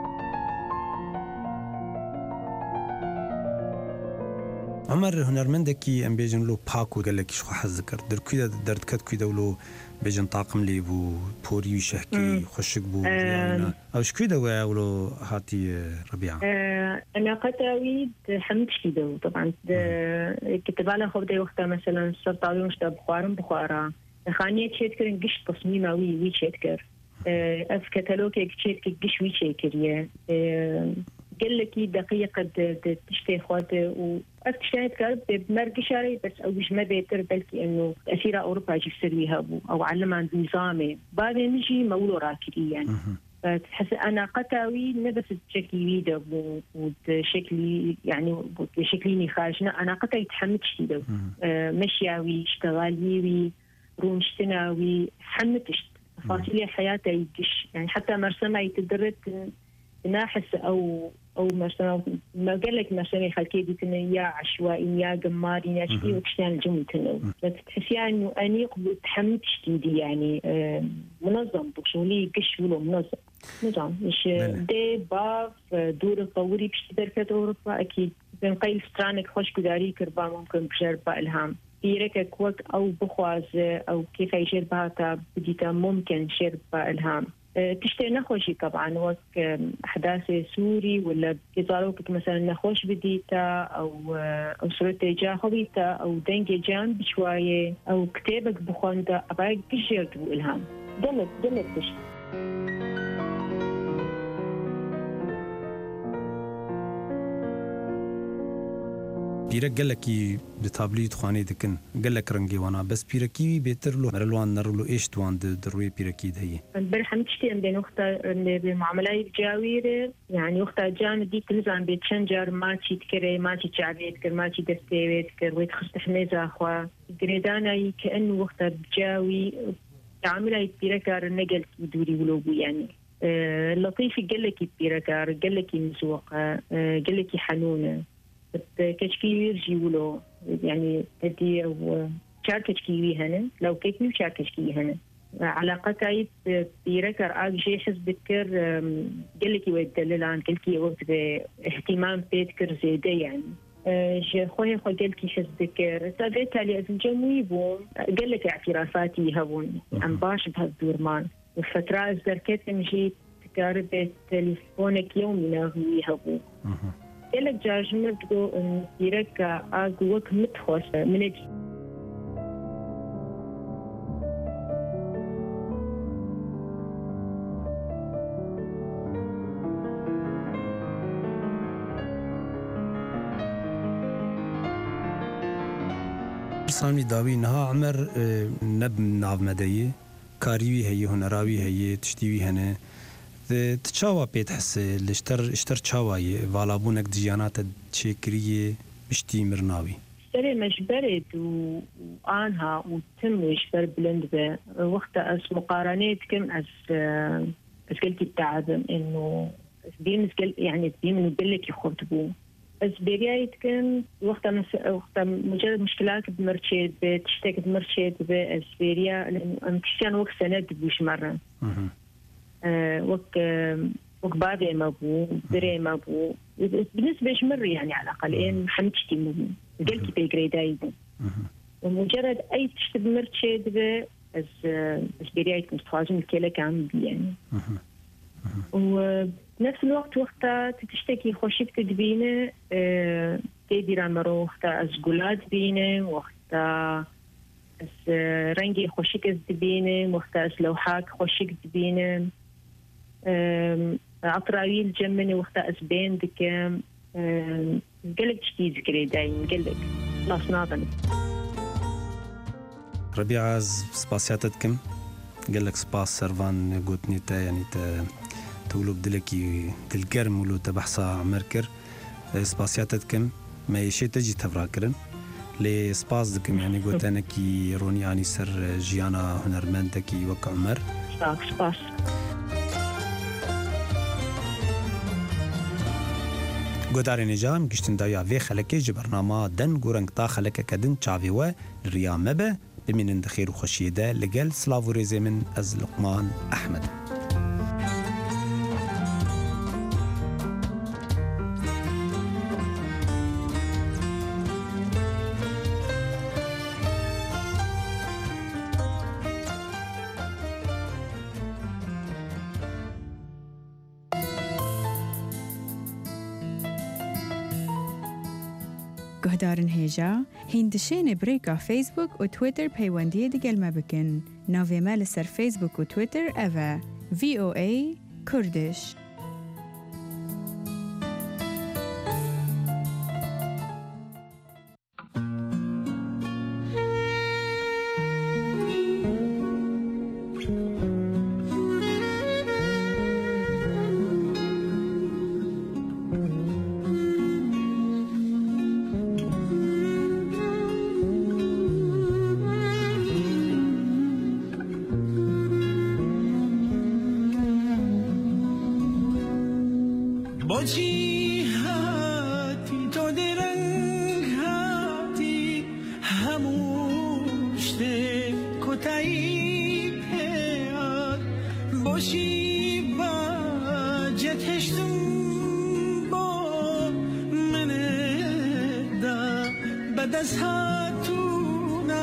عمر هنرمندكي ام بيجن لو باكو قال لك شو حذكر در كذا درد كد كذا ولو بيجن طاقم لي بو بوري شهكي خشك بو يعني او شو كذا ولو هاتي ربيعه انا قتاوي حمد كذا طبعا كتب على خبدي وقتها مثلا صرت على مش بخارا خانيه تشكر قش تصميمه وي تشكر اف كتالوج تشكر قش وي تشكر قال لك دقيقة تشتي خواته وأكتشفت كارب بمرق شاري بس أو مش ما بيتر بلكي إنه أسيرة أوروبا جيف سريها أبو أو علم عن نظامه بعدين نجي مولو راكري يعني فتحس أنا قتاوي نبس تشكي ويدا وشكلي يعني شكليني خارجنا أنا قتاوي تحمد شتيدا مشياوي اشتغاليوي رونشتناوي حمد تفاصيل حياته يقش يعني حتى مرسمة يتدرت ناحس أو مرسمة ما قال لك مرسمة خلكي دي تنو يا عشوائي يا قماري يا شيء وكشتان الجمل تنو تحسيها إنه أنيق بتحمل تشتيدي يعني منظم بشغلي يقش ولو منظم نظام مش دي باف دور الطوري بشتركة أوروبا أكيد بين قيل سترانك خوش كداري كربا ممكن بجربة إلهام يرك كوك أو بخواز أو كيف يجربها تا بديتا ممكن شربة إلهام تشتري نخوشي طبعا وقت أحداث سوري ولا كزاروك مثلا نخوش بديتا أو صورة جاهويتا أو دنجي جان بشوية أو كتابك بخوندا أباك كشيرتو إلهام دمت تشتري پیرک گلکی بتابلی خوانی دکن گلک رنگی وانا بس پیرکی بهتر لو مرلوان نرلو ايش توان دروي پیرکی دهی برحم تشتين بين وقتا بالمعاملات الجاويرة يعني وقتا جان دي تنزان بيتشنجر ماشي تكري ماشي تعبيت كر ماشي دستيويت كر ويتخص حميزة أخوا قريدانا كأنه وقتا بجاوي تعاملات بيركار النقل دوري ولوبو يعني اللطيف قلكي بيركار قلكي مسوقة قلكي حنونة كشكي يرجي ولو يعني هدي أو شاركشكي هنا لو كيفني شاركشكي هنا علاقتي بيركر أجي حسب ذكر قلكي ويدلل عن قلكي وقت باهتمام بيتكر زيادة يعني خوي قلكي حسب ذكر تابعت على الجموي بوم قلك اعترافاتي هون عم باش بهالدورمان وفترة زركت مجيت تقارب تليفونك يومي ناغي هبو إلك جاجمر بدو إن يركا أقوك متخوص من الجي سامي داوي نها عمر نب ناف مدية كاريوي هي هنراوي هي تشتيوي هنا تشاوا بيت حس اشتر تشاواي والابونك ديانات تشكريه بشتي مرناوي اشتري مجبرد وانها وتم يشبر بلند به وقت اس مقارنات كم اس قلتي التعب انه بيمس يعني بيمن بلك يخطبوا بس بريايت كم وقت مجرد مشكلات بمرشيد بتشتكي بمرشيد باسبيريا لانه كشان وقت سند بوش مره وك بابي مابو بري مابو بالنسبة شمر يعني على الأقل إن حمتشتي مو قلتي بيجري دايما ومجرد أي تشتب مرتشي دبا as بريايت مستخاجم كلا كام يعني وبنفس الوقت وقتها تشتكي خوشيك تدبينه تيدي رامرو وقتها as قولات بينه وقتها as رنجي خوشيك تدبينه وقتها as لوحاك خوشيك تدبينه عطراوي الجمني وقت أسبين دكام قلك تشتي ذكري دايم قلك خلاص ناظن ربيعة سباسياتتكم قلك سباس سرفان قوتني تا يعني تولو بدلكي تلقرم ولو تبحصا مركر سباسياتتكم ما يشي تجي تفراكرن لي سباس دكم يعني قوتانكي روني يعني سر جيانا هنرمندكي وك عمر سباس گودار نجام گشتن دایا وی خلکی جبرنامه دن گورنگ تا خلک کدن چاوی و ریامه به بمینن دخیر و خوشیده لگل سلاو ریزی من از لقمان احمد گهدارن هیجا هندشین بریکا فیسبوک و تویتر پیوندی دگل مبکن ناوی مال سر فیسبوک و تویتر اوه VOA کردش بۆچی هاتی تۆ دێرەنگ هاتی هەموو شتێک کۆتایی پێیات بۆچی باجێت هێشتم بۆ منێدا بەدەست هاتوونە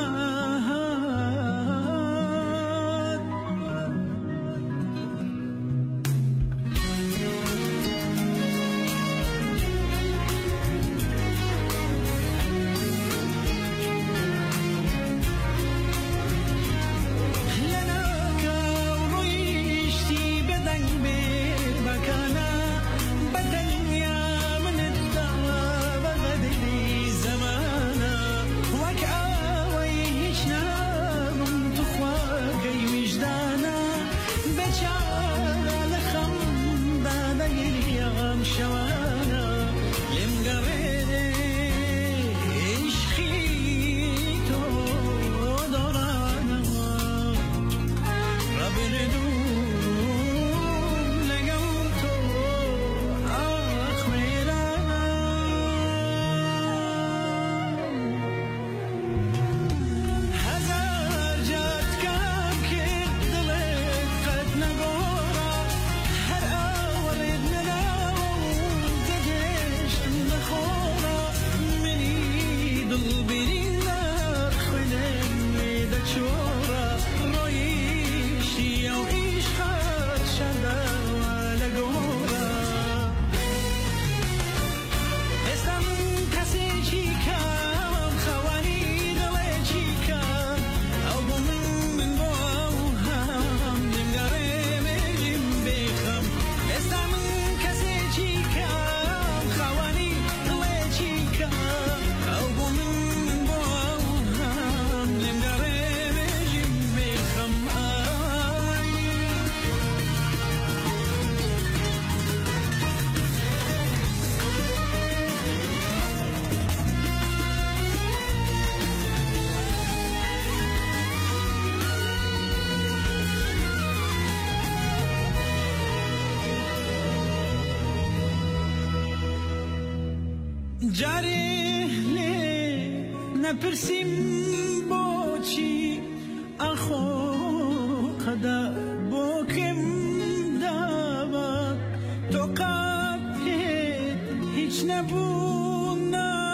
جارێ لێ نەپرسیم بۆچی ئەخۆ قەدا بۆ کەم داوە تۆ قاپێت هیچ نەبوو